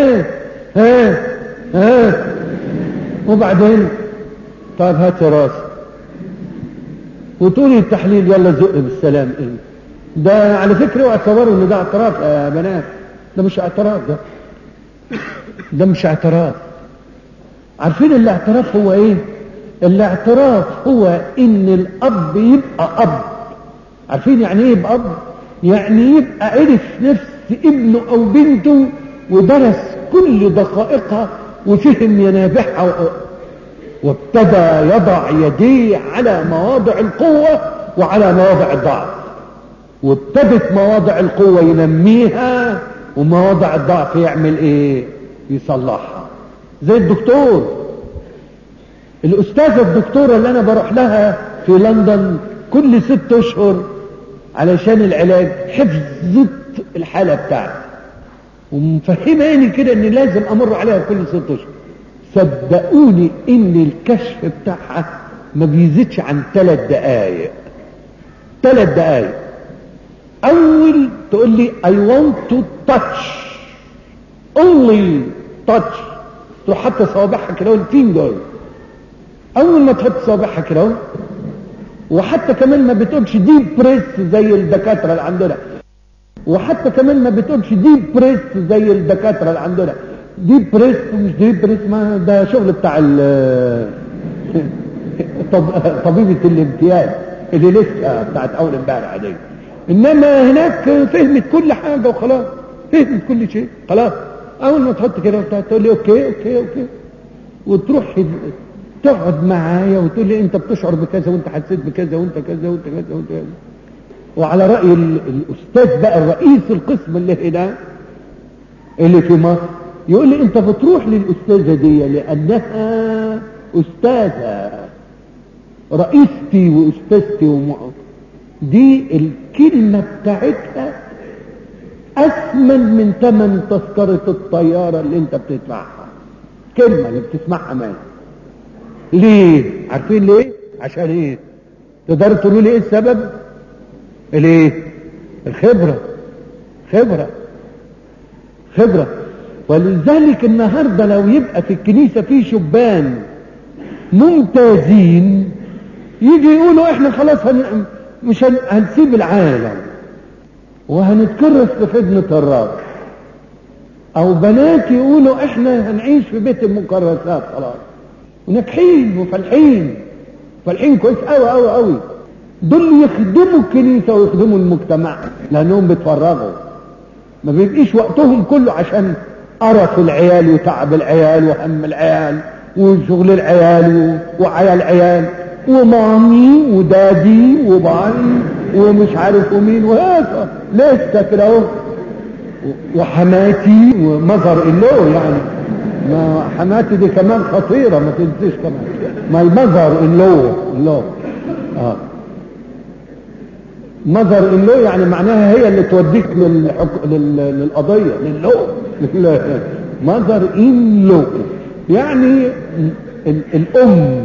S1: ها وبعدين طيب هات راسك وتقولي التحليل يلا زق بالسلام. ايه ده؟ على فكرة اوعى تصوروا ان ده اعتراف يا بنات، ده مش اعتراف، ده مش اعتراف. عارفين الاعتراف هو ايه؟ الاعتراف هو ان الاب يبقى اب. عارفين يعني ايه يبقى اب؟ يعني يبقى عرف نفس ابنه او بنته ودرس كل دقائقها وفهم ينابعها وابتدى يضع يديه على مواضع القوة وعلى مواضع الضعف، وابتدت مواضع القوة ينميها ومواضع الضعف يعمل ايه؟ يصلحها. زي الدكتور، الأستاذة الدكتورة اللي أنا بروح لها في لندن كل 6 أشهر علشان العلاج، حفظت الحالة بتاعتي ومفهماني كده إني لازم أمر عليها كل 6 أشهر. صدقوني إن الكشف بتاعها ما بيزيدش عن 3 دقايق. 3 دقايق. أول تقول لي I want to touch only touch، تروح حتى صوابعها كده الفينجر. اول ما تحط صابعها كده وحتى كمان ما بتقولش ديب بريس زي الدكاترة اللي عندنا، وحتى كمان ما بتقولش ديب بريس زي الدكاترة اللي عندنا. ديب بريس مش ديب بريس، ما ده شغل بتاع طبيبة الامتياز اللي لسه بتاعت اول امبارح دي. انما هناك فهمت كل حاجة وخلاص، فهمت كل شيء خلاص. اول ما تحط كده تقول لي اوكي اوكي اوكي، وتروح تقعد معايا وتقول لي انت بتشعر بكذا وانت حسيت بكذا وانت كذا وانت كذا وانت كذا. وعلى رأي الاستاذ بقى الرئيس القسم اللي هنا اللي في مصر يقول لي انت بتروح للاستاذة دي لانها استاذة رئيستي واستاذتي دي الكلمة بتاعتها اثمن من ثمن تذكرة الطيارة اللي انت بتدفعها. كلمة اللي بتسمعها مال. ليه؟ عارفين ليه؟ عشان ايه؟ تقدروا تقولوا لي ايه السبب؟ ليه؟ الخبرة. خبرة. ولذلك النهاردة لو يبقى في الكنيسة في شبان ممتازين يجي يقولوا احنا خلاص مش هنسيب العالم وهنتكرس في خدمة الرب، او بنات يقولوا احنا هنعيش في بيت المكرسات خلاص، وناجحين وفالحين كويس قوي. دول يخدموا الكنيسة ويخدموا المجتمع لانهم بيتفرغوا، ما بيبقيش وقتهم كله عشان قرف العيال وتعب العيال وهم العيال وشغل العيال وعيال عيال ومامي ودادي وبابي ومش عارف ومين وهذا لسه كده اهو، وحماتي ومظهر اللو يعني. ما حماتي دي كمان خطيرة ما تنسيش كمان، ما المظهر اللو مظهر اللو يعني معناها هي اللي توديك للقضية للو مظهر اللو يعني الام.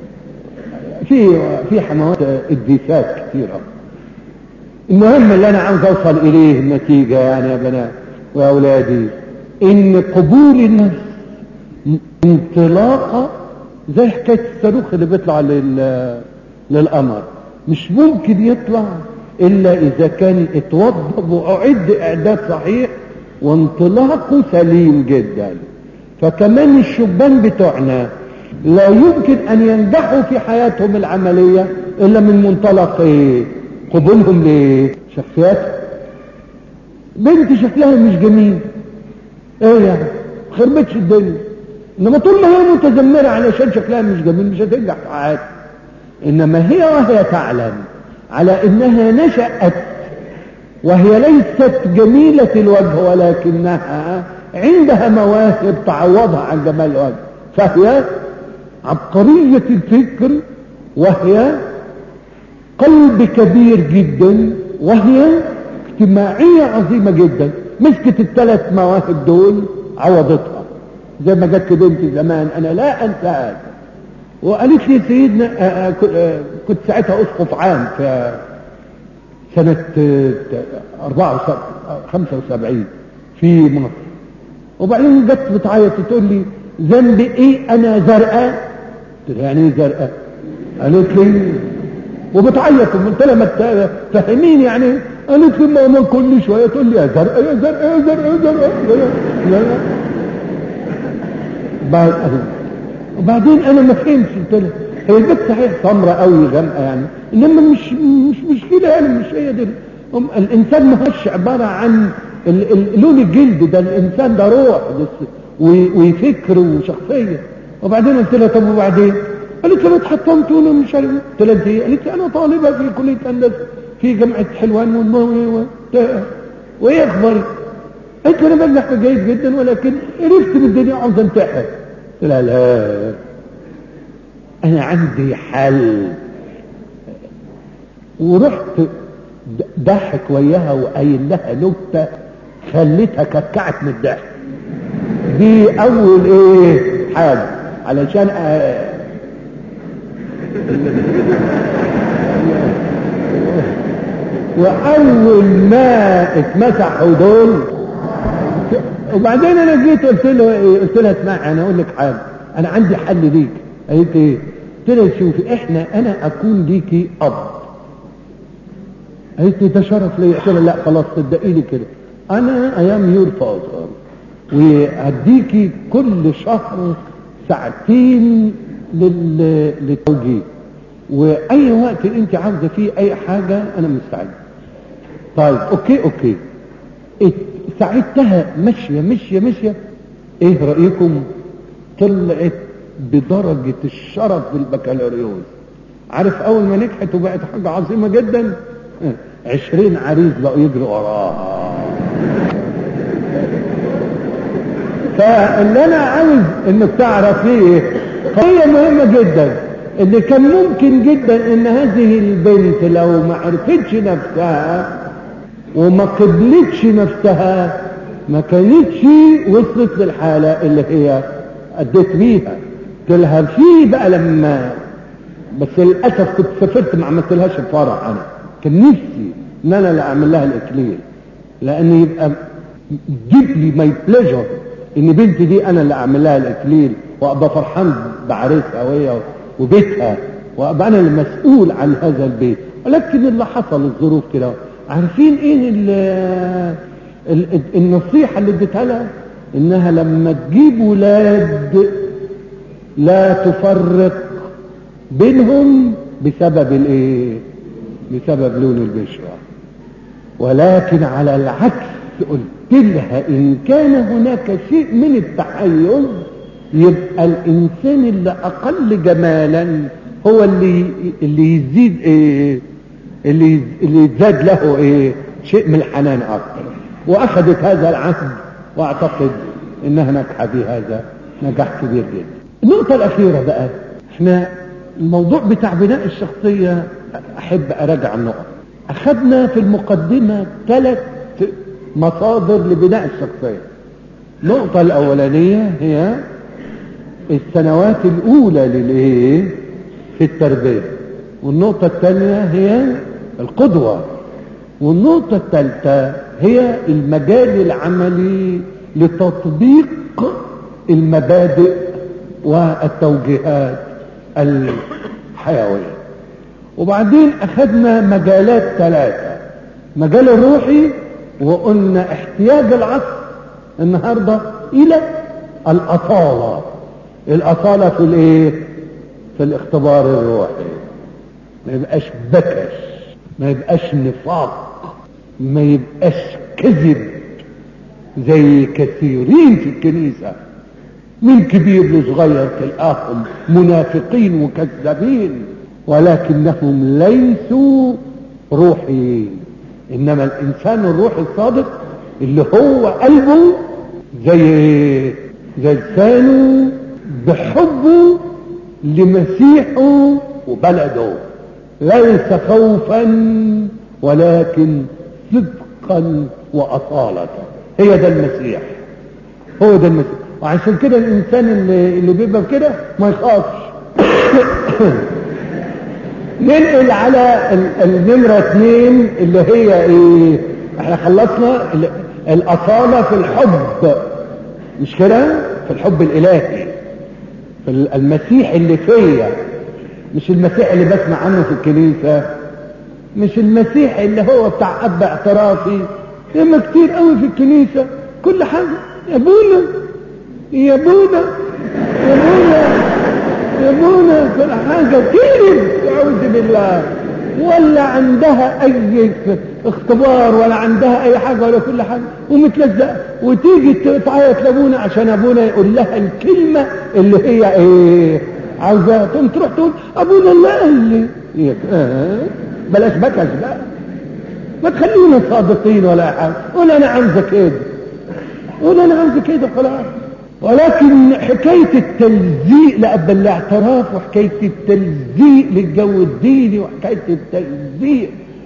S1: في حموات الديسات كثيرة. المهم اللي انا عاوز اوصل اليه النتيجة يعني يا بنات ويا اولادي، ان قبول النفس انطلاقة زي حكاية الصاروخ اللي بيطلع للقمر، مش ممكن يطلع الا اذا كان اتوضب واعد اعداد صحيح وانطلاقه سليم جدا. فكمان الشبان بتوعنا لا يمكن ان ينجحوا في حياتهم العملية الا من منطلق ايه؟ قبولهم لشخصياتهم. بنت شكلها مش جميل ايه يعني خربتش الدنيا، انما طول ما هي متذمرة علشان شكلها مش جميل مش هتنجح في حياتها. انما هي وهي تعلم على انها نشأت وهي ليست جميلة الوجه ولكنها عندها مواهب تعوضها عن جمال الوجه، فهي عبقرية الفكر وهي قلب كبير جدا وهي اجتماعية عظيمة جدا. مسكت الثلاث مواهب دول عوضتها زي ما جت بنتي زمان انا لا انساها، وقالت لي سيدنا كنت ساعتها اسقف عام في سنة 75 في مصر، وبعدين جت بتعيط تقول لي ذنبي ايه انا زرقاء؟ قلت لها يعني ايه زرقاء؟ قالت لي وبتعيط قلت لها ما تفهميني يعني. قالت لي ماما كل شويه تقول لي يا زرقاء يا زرقاء يا زرقاء يا زرقاء. لا وبعدين انا ما فهمتش، قلت لها هي البنت صحيح سمراء قوي غامقه يعني، انما مش مشكله يعني، مش هي دي. الانسان ما هوش عباره عن لون الجلد، ده الانسان ده روح وفكر وشخصيه. وبعدين قلت لها طب وبعدين؟ قالت لي انا اتحطمت وانا مش عارف. قلت لها انت ايه؟ قالت لي انا طالبه في كليه هندسه في جامعه حلوان وايه اخبارك؟ قلت لي انا بنجح جيد جدا ولكن عرفت من الدنيا عاوز انتحر. قلت لها لا انا عندي حل. ورحت ضحك وياها وقايل لها نكته خليتها كتكعت من الضحك. دي اول ايه حاجه علشان واول ما اتمسحوا دول وبعدين انا جيت قلت له ايه؟ قلت لها اسمعي انا اقول لك حاجه، انا عندي حل ليك. قالت ايه؟ قلت لها شوفي انا اكون ليكي اب. قالت لي ده شرف ليا. قلت لها لا خلاص صدقي لي كده، انا ايام يور فاذر، وهديكي كل شهر ساعتين للتوجيه، واي وقت انت عاوزه فيه اي حاجه انا مستعد. طيب اوكي. ساعدتها ماشيه. ايه رايكم؟ طلعت بدرجه الشرف بالبكالوريوس. عارف اول ما نجحت وبقت حاجه عظيمه جدا، 20 عريس بقوا يجروا وراها. فاللي انا عاوز انك تعرفيه قضيه مهمه جدا، اللي كان ممكن جدا ان هذه البنت لو ما عرفتش نفسها وما قبلتش نفسها ما كانتش وصلت للحاله اللي هي اديت بيها. قلت لها في بقى لما، بس للاسف كنت سافرت ما عملتلهاش الفرح. انا كان نفسي ان انا اللي اعمل لها الاكليل، لان يبقى جيب لي ماي بليجر ان بنتي دي انا اللي اعمل لها الاكليل، وابقى فرحان بعريسها وهي وبيتها، وابقى انا المسؤول عن هذا البيت. ولكن اللي حصل الظروف كده. عارفين ايه النصيحه اللي اديتها لها؟ انها لما تجيب ولاد لا تفرق بينهم بسبب الايه؟ بسبب لون البشره. ولكن على العكس قلت لها ان كان هناك شيء من التحيز يبقى الانسان اللي اقل جمالا هو اللي يزيد ايه، اللي يزاد له ايه شيء من الحنان اكثر. واخذت هذا العهد، واعتقد انها نجحت بهذا نجاح كبير جدا. النقطة الاخيرة بقى، احنا الموضوع بتاع بناء الشخصية احب اراجع النقط. اخذنا في المقدمة 3 مصادر لبناء الشخصية. النقطة الاولانية هي السنوات الاولى للايه في التربية، والنقطة الثانية هي القدوة، والنقطة الثالثة هي المجال العملي لتطبيق المبادئ والتوجيهات الحيوية. وبعدين اخذنا مجالات 3، مجال الروحي، وقلنا احتياج العصر النهاردة الى الاصالة. الاصالة في الايه؟ في الاختبار الروحي، ما يبقاش بكش، ما يبقاش نفاق، ما يبقاش كذب زي كثيرين في الكنيسة من كبير لصغير تلقاهم منافقين وكذابين، ولكنهم ليسوا روحيين. انما الانسان الروحي الصادق اللي هو قلبه زي لسانه بحبه لمسيحه وبلده، ليس خوفا ولكن صدقا وأصالة. هي ده المسيح، هو ده المسيح. وعشان كده الانسان اللي بيبقى كده ما يخافش. ننقل على النمرة 2 اللي هي ايه؟ احنا خلصنا الاصالة في الحب، مش كده؟ في الحب الالهي، في المسيح اللي فيا، مش المسيح اللي بسمع عنه في الكنيسة، مش المسيح اللي هو بتاع اب اعترافي. ياما كتير قوي في الكنيسة كل حاجة يا ابونا يا ابونا يا ابونا يا ابونا، كل حاجة كتير اعوذ بالله، ولا عندها اي اختبار ولا عندها اي حاجة ولا كل حاجة، ومتلزقة وتيجي تعيط لابونا عشان ابونا يقول لها الكلمة اللي هي ايه عاوزاها، تروح تقول ابونا الله قال لي بلاش بكش بقى، ما تخلينا صادقين ولا حاجة. قول انا عاوزة كده، قول انا عاوزة كده خلاص. ولكن حكاية التلزيق لأب الاعتراف، وحكاية التلزيق للجو الديني، وحكاية التلزيق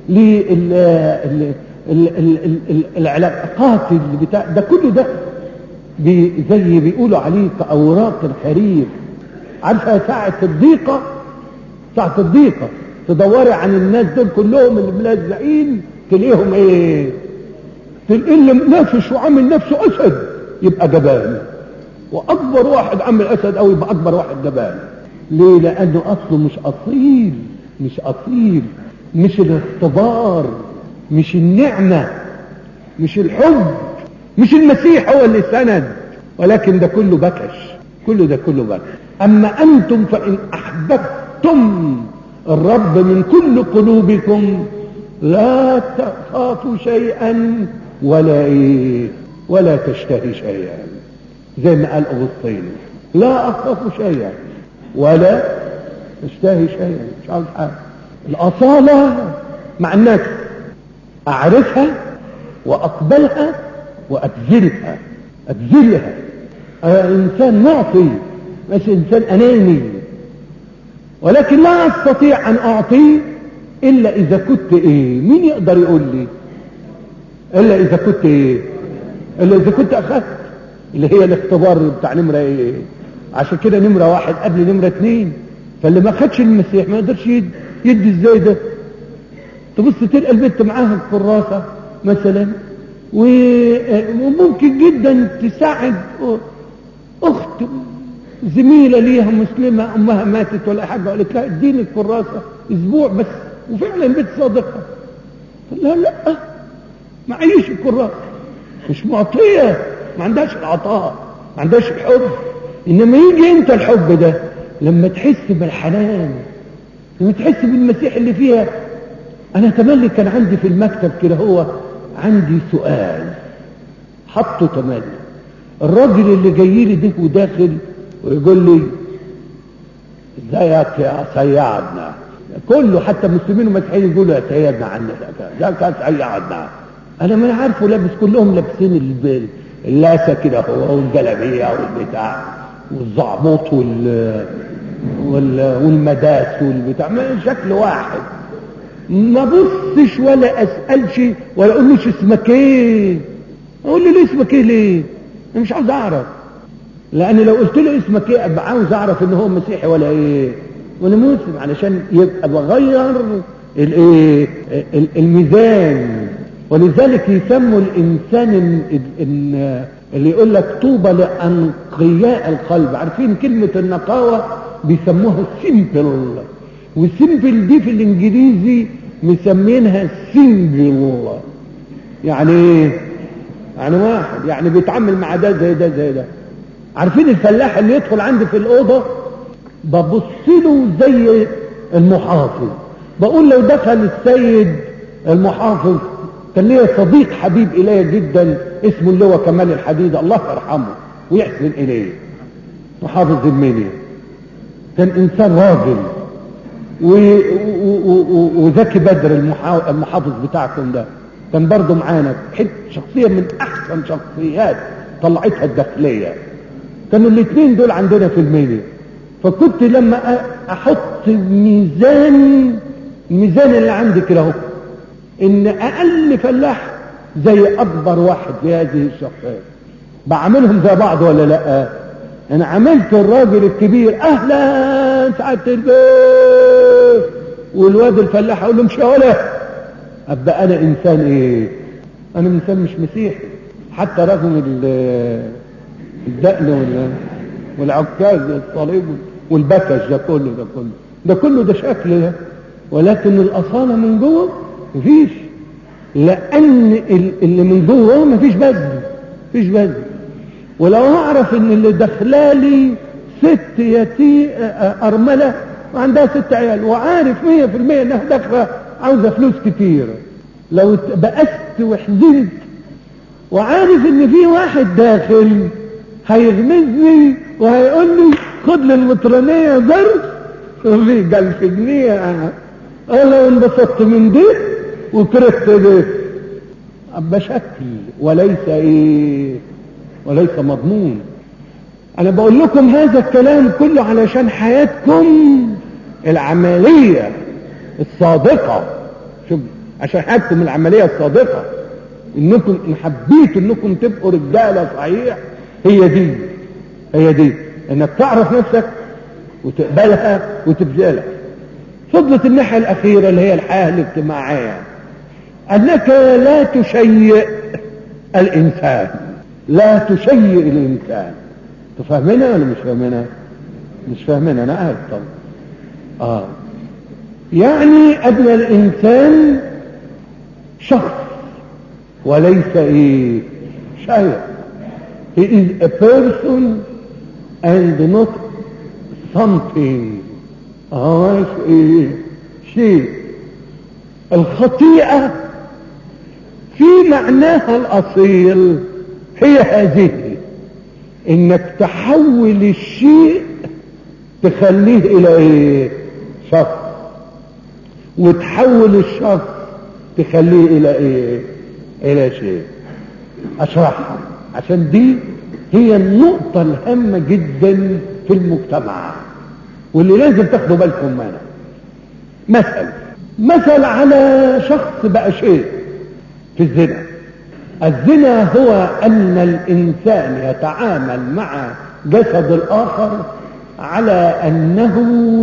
S1: للعلاقات اللي بتاع ده كله ده زي بيقولوا عليه كأوراق الحرير. عارفة ساعة الضيقة، ساعة الضيقة تدوري عن الناس دول كلهم اللي ملزقين تلاقيهم ايه؟ تلاقيه اللي منافش وعامل نفسه اسد يبقى جبان، واكبر واحد عامل اسد او يبقى اكبر واحد جبان. ليه؟ لانه اصله مش اصيل، مش اصيل، مش الاختبار، مش النعمة، مش الحب، مش المسيح هو اللي سند، ولكن ده كله بكش، كله ده كله بكش. اما انتم فان احببتم الرب من كل قلوبكم لا تخافوا شيئا ولا تشتهي شيئا، زي ما قال أغسطين، لا أخاف شيئا ولا تشتهي شيئا. مش عاوز حاجة. الأصالة مع النفس، أعرفها وأقبلها وأبذلها، أبذلها. إنسان معطي مش إنسان أناني، ولكن لا أستطيع أن أعطي إلا إذا كنت إيه؟ مين يقدر يقول لي؟ إلا إذا كنت إيه؟ إلا إذا كنت أخذت، اللي هي الاختبار بتاع نمرة إيه؟ عشان كده نمرة 1 قبل نمرة 2. فاللي ما خدش المسيح ما يقدرش يدي إزاي ده؟ تبص تلقى البنت معاها الكراسة مثلا، وممكن جدا تساعد أخت زميلة ليها مسلمة أمها ماتت ولا حاجة، قالت لها اديني الكراسة أسبوع بس، وفعلا البنت صادقة. قال لها لا معيش الكراسة، مش معطية، ما عندهاش العطاء، ما عندهاش الحب. إنما يجي أنت الحب ده لما تحس بالحنان، لما تحس بالمسيح اللي فيها. أنا تملي كان عندي في المكتب كده، هو عندي سؤال حطه تملي. الراجل اللي جاي لي ده وداخل ويقول لي ازيك يا سيدنا، كله حتى مسلمين ومسيحيين يقولوا يا سيدنا عنك ده كان سيدنا. انا ما عارفه لابس، كلهم لابسين اللاسه كده هو والجلابيه والبتاع والزعبوط والمداس والبتاع، ما شكل واحد. ما بصش ولا اسالش ولا اقولش اسمك ايه. اقول له ليه اسمك ايه؟ ليه؟ انا مش عاوز اعرف، لان لو قلت له اسمك ايه ابقى عاوز اعرف ان هو مسيحي ولا ايه ولا مسلم، علشان يبقى بغير الايه الميزان. ولذلك يسموا الانسان اللي يقول لك طوبى لانقياء القلب. عارفين كلمة النقاوة بيسموها السيمبل، والسيمبل دي في الانجليزي مسمينها سينجل. يعني ايه؟ يعني واحد، يعني بيتعامل مع ده زي ده زي ده. عارفين الفلاح اللي يدخل عندي في الأوضة ببص له زي المحافظ، بقول لو دخل السيد المحافظ، كان ليه صديق حبيب إليه جدا اسمه اللواء كمال الحديد الله يرحمه ويحسن إليه، محافظ المنيا، كان إنسان راجل وذكي بدر المحافظ بتاعكم ده كان برضه معانا، شخصية من أحسن شخصيات طلعتها الداخلية. كانوا الاثنين دول عندنا في الميديا. فكنت لما احط الميزان اللي عندي كده اهو، ان اقل فلاح زي اكبر واحد في هذه الشخصيات، بعملهم زي بعض ولا لا؟ انا عملت الراجل الكبير اهلا سعادة البيت، والواد الفلاح اقول له مش ولا، ابقى انا انسان ايه؟ انا انسان مش مسيحي. حتى رغم الدقن والعكاز الصليب والبكش ده كله ده شكل ده، ولكن الأصالة من جوه مفيش، لأن اللي من جوه مفيش بذل. ولو أعرف إن اللي دخلالي ست أرملة وعندها 6 عيال، وعارف 100% إنها داخلة عاوزة فلوس كتير، لو بأست وحزنت وعارف إن في واحد داخل هيغمزني وهيقول لي خد للمطرانية ظرف في 1000 جنيه، انا انبسطت من دي وكرهت دي، ابقى شكل وليس مضمون. انا بقول لكم هذا الكلام كله علشان حياتكم العملية الصادقة. شوف، عشان حياتكم العملية الصادقة، انكم ان حبيتوا انكم تبقوا رجالة صحيح، هي دي انك تعرف نفسك وتقبلها وتبذلها. فضلت الناحية الاخيرة اللي هي الحياة الاجتماعية، انك لا تشيء الانسان، تفهمنا ولا مش فاهمنا؟ مش فاهمين؟ انا قاعد طبعا. يعني ان الانسان شخص وليس شيء. he is a person and not something. شيء. الخطيئة في معناها الأصيل هي هذه، انك تحول الشيء تخليه الى شخص، وتحول الشخص تخليه الى شيء. اشرحها عشان دي هي النقطة الهامة جدا في المجتمع، واللي لازم تاخدوا بالكم منها. مثل على شخص بقى شيء في الزنا. الزنا هو ان الانسان يتعامل مع جسد الاخر على انه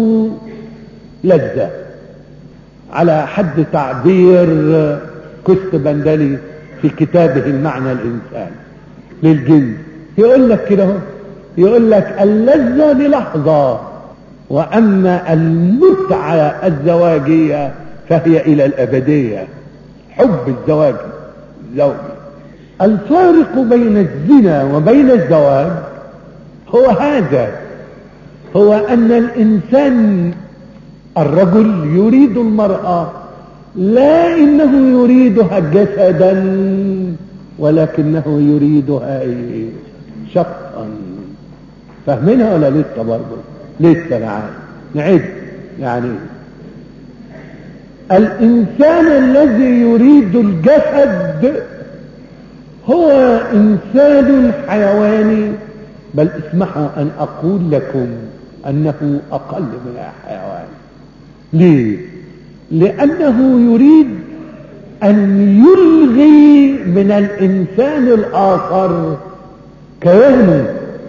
S1: لذة، على حد تعبير كست بندلي في كتابه المعنى الانسان للجنس. يقول لك كده، يقول لك اللذة للحظة، واما المتعة الزواجية فهي الى الابدية. حب الزواج الزوجي. الفارق بين الزنا وبين الزواج هو هذا، هو ان الانسان الرجل يريد المرأة لا انه يريدها جسدا، ولكنه يريدها شخصا. فاهمينها ولا لسه؟ برضه لسه. نعيد. يعني الانسان الذي يريد الجسد هو انسان حيواني، بل اسمحوا ان اقول لكم انه اقل من الحيوان. ليه؟ لانه يريد ان يلغي من الانسان الاخر كيانه.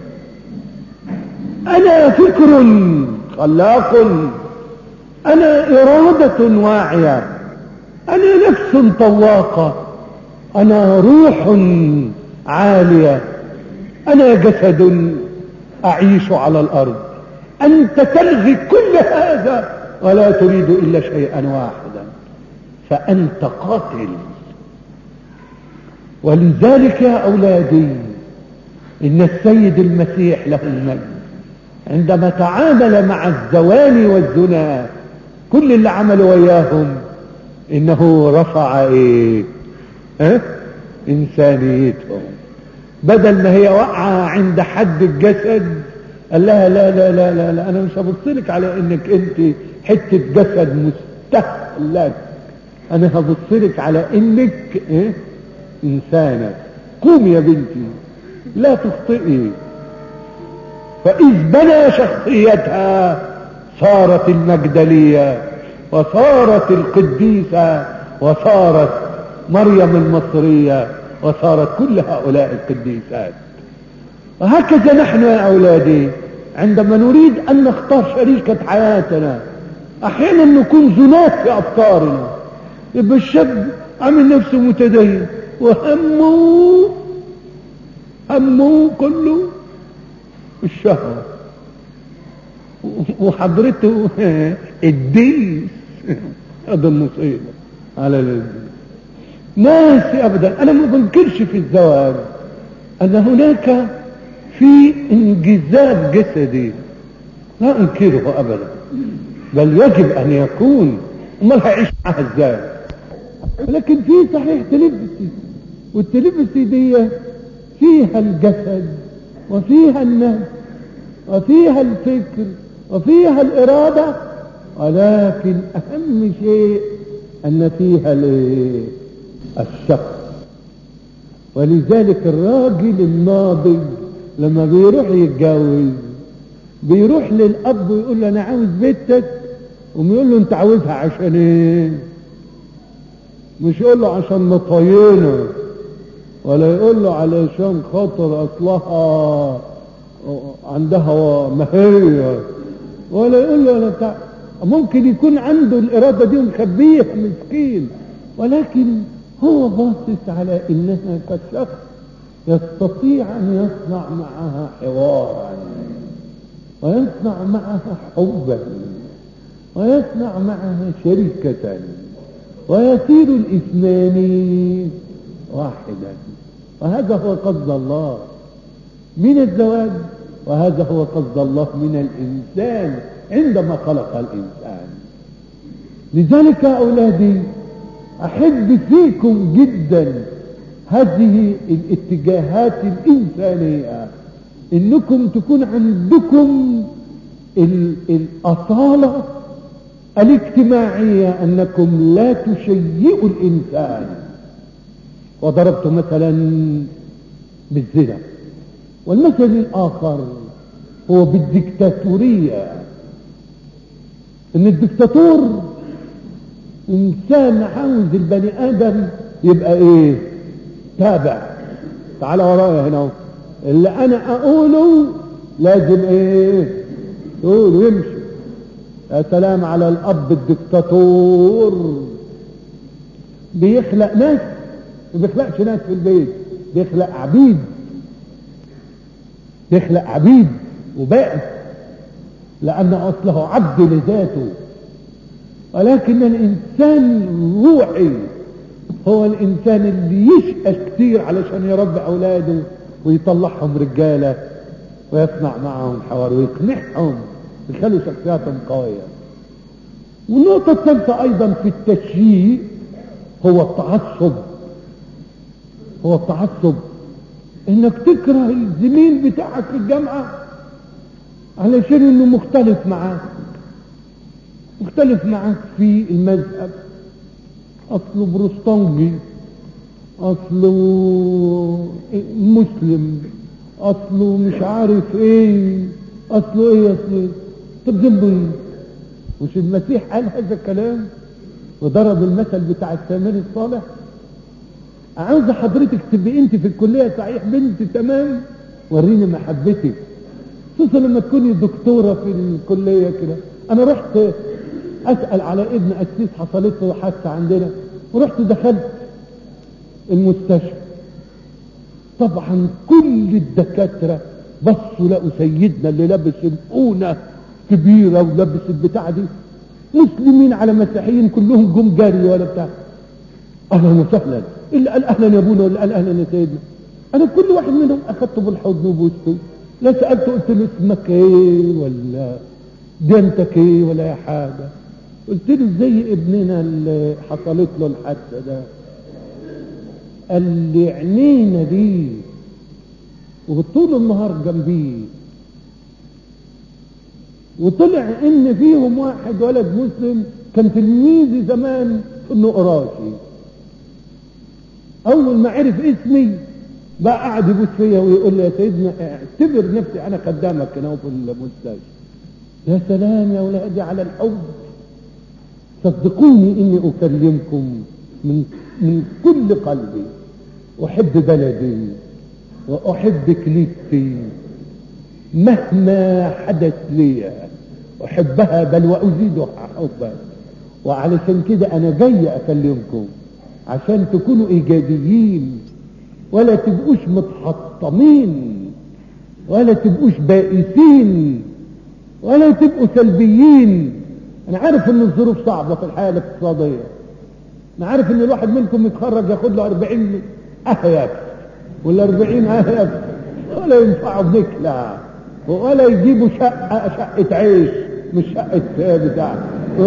S1: انا فكر خلاق، انا ارادة واعية، انا نفس طواقة، انا روح عالية، انا جسد اعيش على الارض. انت تلغي كل هذا ولا تريد الا شيئا واحدا، فانت قاتل. ولذلك يا اولادي ان السيد المسيح له المجد عندما تعامل مع الزواني والزنا، كل اللي عملوا وياهم انه رفع انسانيتهم. بدل ما هي وقعة عند حد الجسد قال لها لا لا لا لا, لا انا مش هبصلك على انك انت حتة جسد مستهلك، انا هبصلك على انك انسانة. قومي يا بنتي لا تخطئي. فإذ بنى شخصيتها صارت المجدلية، وصارت القديسة، وصارت مريم المصرية، وصارت كل هؤلاء القديسات. وهكذا نحن يا أولادي عندما نريد أن نختار شريكة حياتنا أحيانا نكون زنات في أفكارنا. يبقى الشاب عامل نفسه متدين همه كله الشهوة، وحضرته الديس. هذا المصيبة على الدين. ناسي ابدا. انا ما بنكرش في الزواج ان هناك في انجذاب جسدي، لا انكره ابدا، بل يجب ان يكون. امال هيعيش معها ازاي؟ لكن في صحيح تلبسي، والتلبسي دي فيها الجسد وفيها النفس وفيها الفكر وفيها الإرادة، ولكن أهم شيء أن فيها الشخص. ولذلك الراجل الناضج لما بيروح يتجوز بيروح للأب ويقول له أنا عاوز بنتك، ويقول له أنت عاوزها عشان إيه؟ مش يقول له عشان مطينة، ولا يقول له علشان خاطر اصلها عندها مهية، ولا يقول له انا ممكن يكون عنده الارادة دي ومخبيها مسكين، ولكن هو باصص على انها كشخص يستطيع ان يصنع معها حوارا. ويصنع معها حبا، ويصنع معها شركة، ويصير الاثنان واحدا. وهذا هو قصد الله من الزواج، وهذا هو قصد الله من الإنسان عندما خلق الإنسان. لذلك يا أولادي أحب فيكم جدا هذه الاتجاهات الإنسانية، إنكم تكون عندكم الأصالة الاجتماعية، أنكم لا تشيئوا الإنسان. وضربت مثلا بالزنا، والمثل الآخر هو بالديكتاتورية، إن الدكتاتور إنسان عاوز البني آدم يبقى إيه؟ تابع. تعال ورايا هنا، اللي أنا أقوله لازم إيه؟ تقوله يمشي. يا سلام على الأب الدكتاتور، بيخلق ناس، ما بيخلقش ناس في البيت، بيخلق عبيد، بيخلق عبيد وبائس، لأن أصله عبد لذاته. ولكن الإنسان الروحي هو الإنسان اللي يشقى كتير علشان يربي أولاده ويطلعهم رجالة ويصنع معهم حوار ويقنعهم يخلوا شخصياتهم قوية. والنقطة الثالثة أيضا في التشييع هو التعصب. هو التعصب، انك تكره الزميل بتاعك في الجامعة علشان انه مختلف معاك، مختلف معاك في المذهب، اصله بروستانجي، اصله مسلم، اصله مش عارف ايه، اصله ايه، اصله ايه. طب ذنبه ايه؟ مش المسيح قال هذا الكلام وضرب المثل بتاع السامري الصالح؟ عاوز حضرتك تبقي انت في الكلية صحيح بنت تمام، وريني محبتك، خصوصا لما تكوني دكتورة في الكلية كده. انا رحت اسأل على ابن قسيس حصلت له حادثة عندنا، ورحت دخلت المستشفى. طبعا كل الدكاترة بصوا لقوا سيدنا اللي لابس القونة كبيرة ولابس البتاع دي، مسلمين على مسيحيين كلهم جم جاري ولا بتاع. اهلا وسهلا، اللي قال اهلا يا ابونا واللي قال اهلا يا سيدنا. انا كل واحد منهم اخذته بالحضن وبوسته، لا سألته قلت له اسمك ايه ولا ديانتك ايه ولا اي حاجة. قلت له زي ابننا اللي حصلت له الحادثة ده. قال لي عينينا دي، وطول النهار جنبيه، وطلع ان فيهم واحد ولد مسلم كان تلميذي زمان في النقراشي. اول ما عرف اسمي بقى قاعد يبوس فيا ويقول لي يا سيدنا اعتبر نفسي انا خدامك هنا في المستشفى. يا سلام يا ولادي على الحب. صدقوني اني اكلمكم من كل قلبي. احب بلدي واحب كنيستي مهما حدث لي، احبها بل وازيدها حبا. وعلشان كده انا جاي اكلمكم عشان تكونوا ايجابيين، ولا تبقوش متحطمين، ولا تبقوش بائسين، ولا تبقوا سلبيين. انا عارف ان الظروف صعبة في الحياة الاقتصادية، انا عارف ان الواحد منكم يتخرج ياخد له 40 اهيف ولا 40 اهيف ولا ينفعوا بنكلة ولا يجيبوا شقة عيش مش شقة بتاع.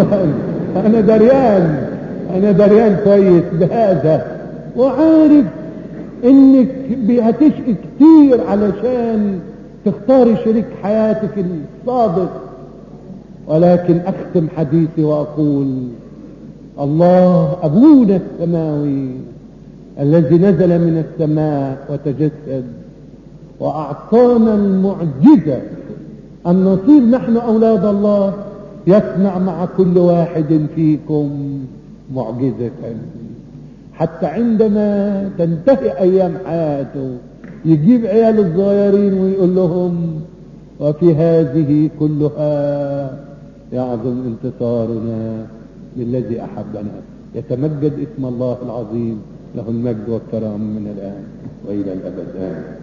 S1: انا دريان كويس بهذا، وعارف انك هتشقي كتير علشان تختاري شريك حياتك الصادق. ولكن اختم حديثي واقول الله ابونا السماوي الذي نزل من السماء وتجسد واعطانا المعجزة ان نصير نحن اولاد الله، يصنع مع كل واحد فيكم معجزة، حتى عندما تنتهي ايام حياته يجيب عيال الصغيرين ويقول لهم وفي هذه كلها يعظم انتصارنا للذي احبنا. يتمجد اسم الله العظيم، له المجد والكرم من الان والى الابد.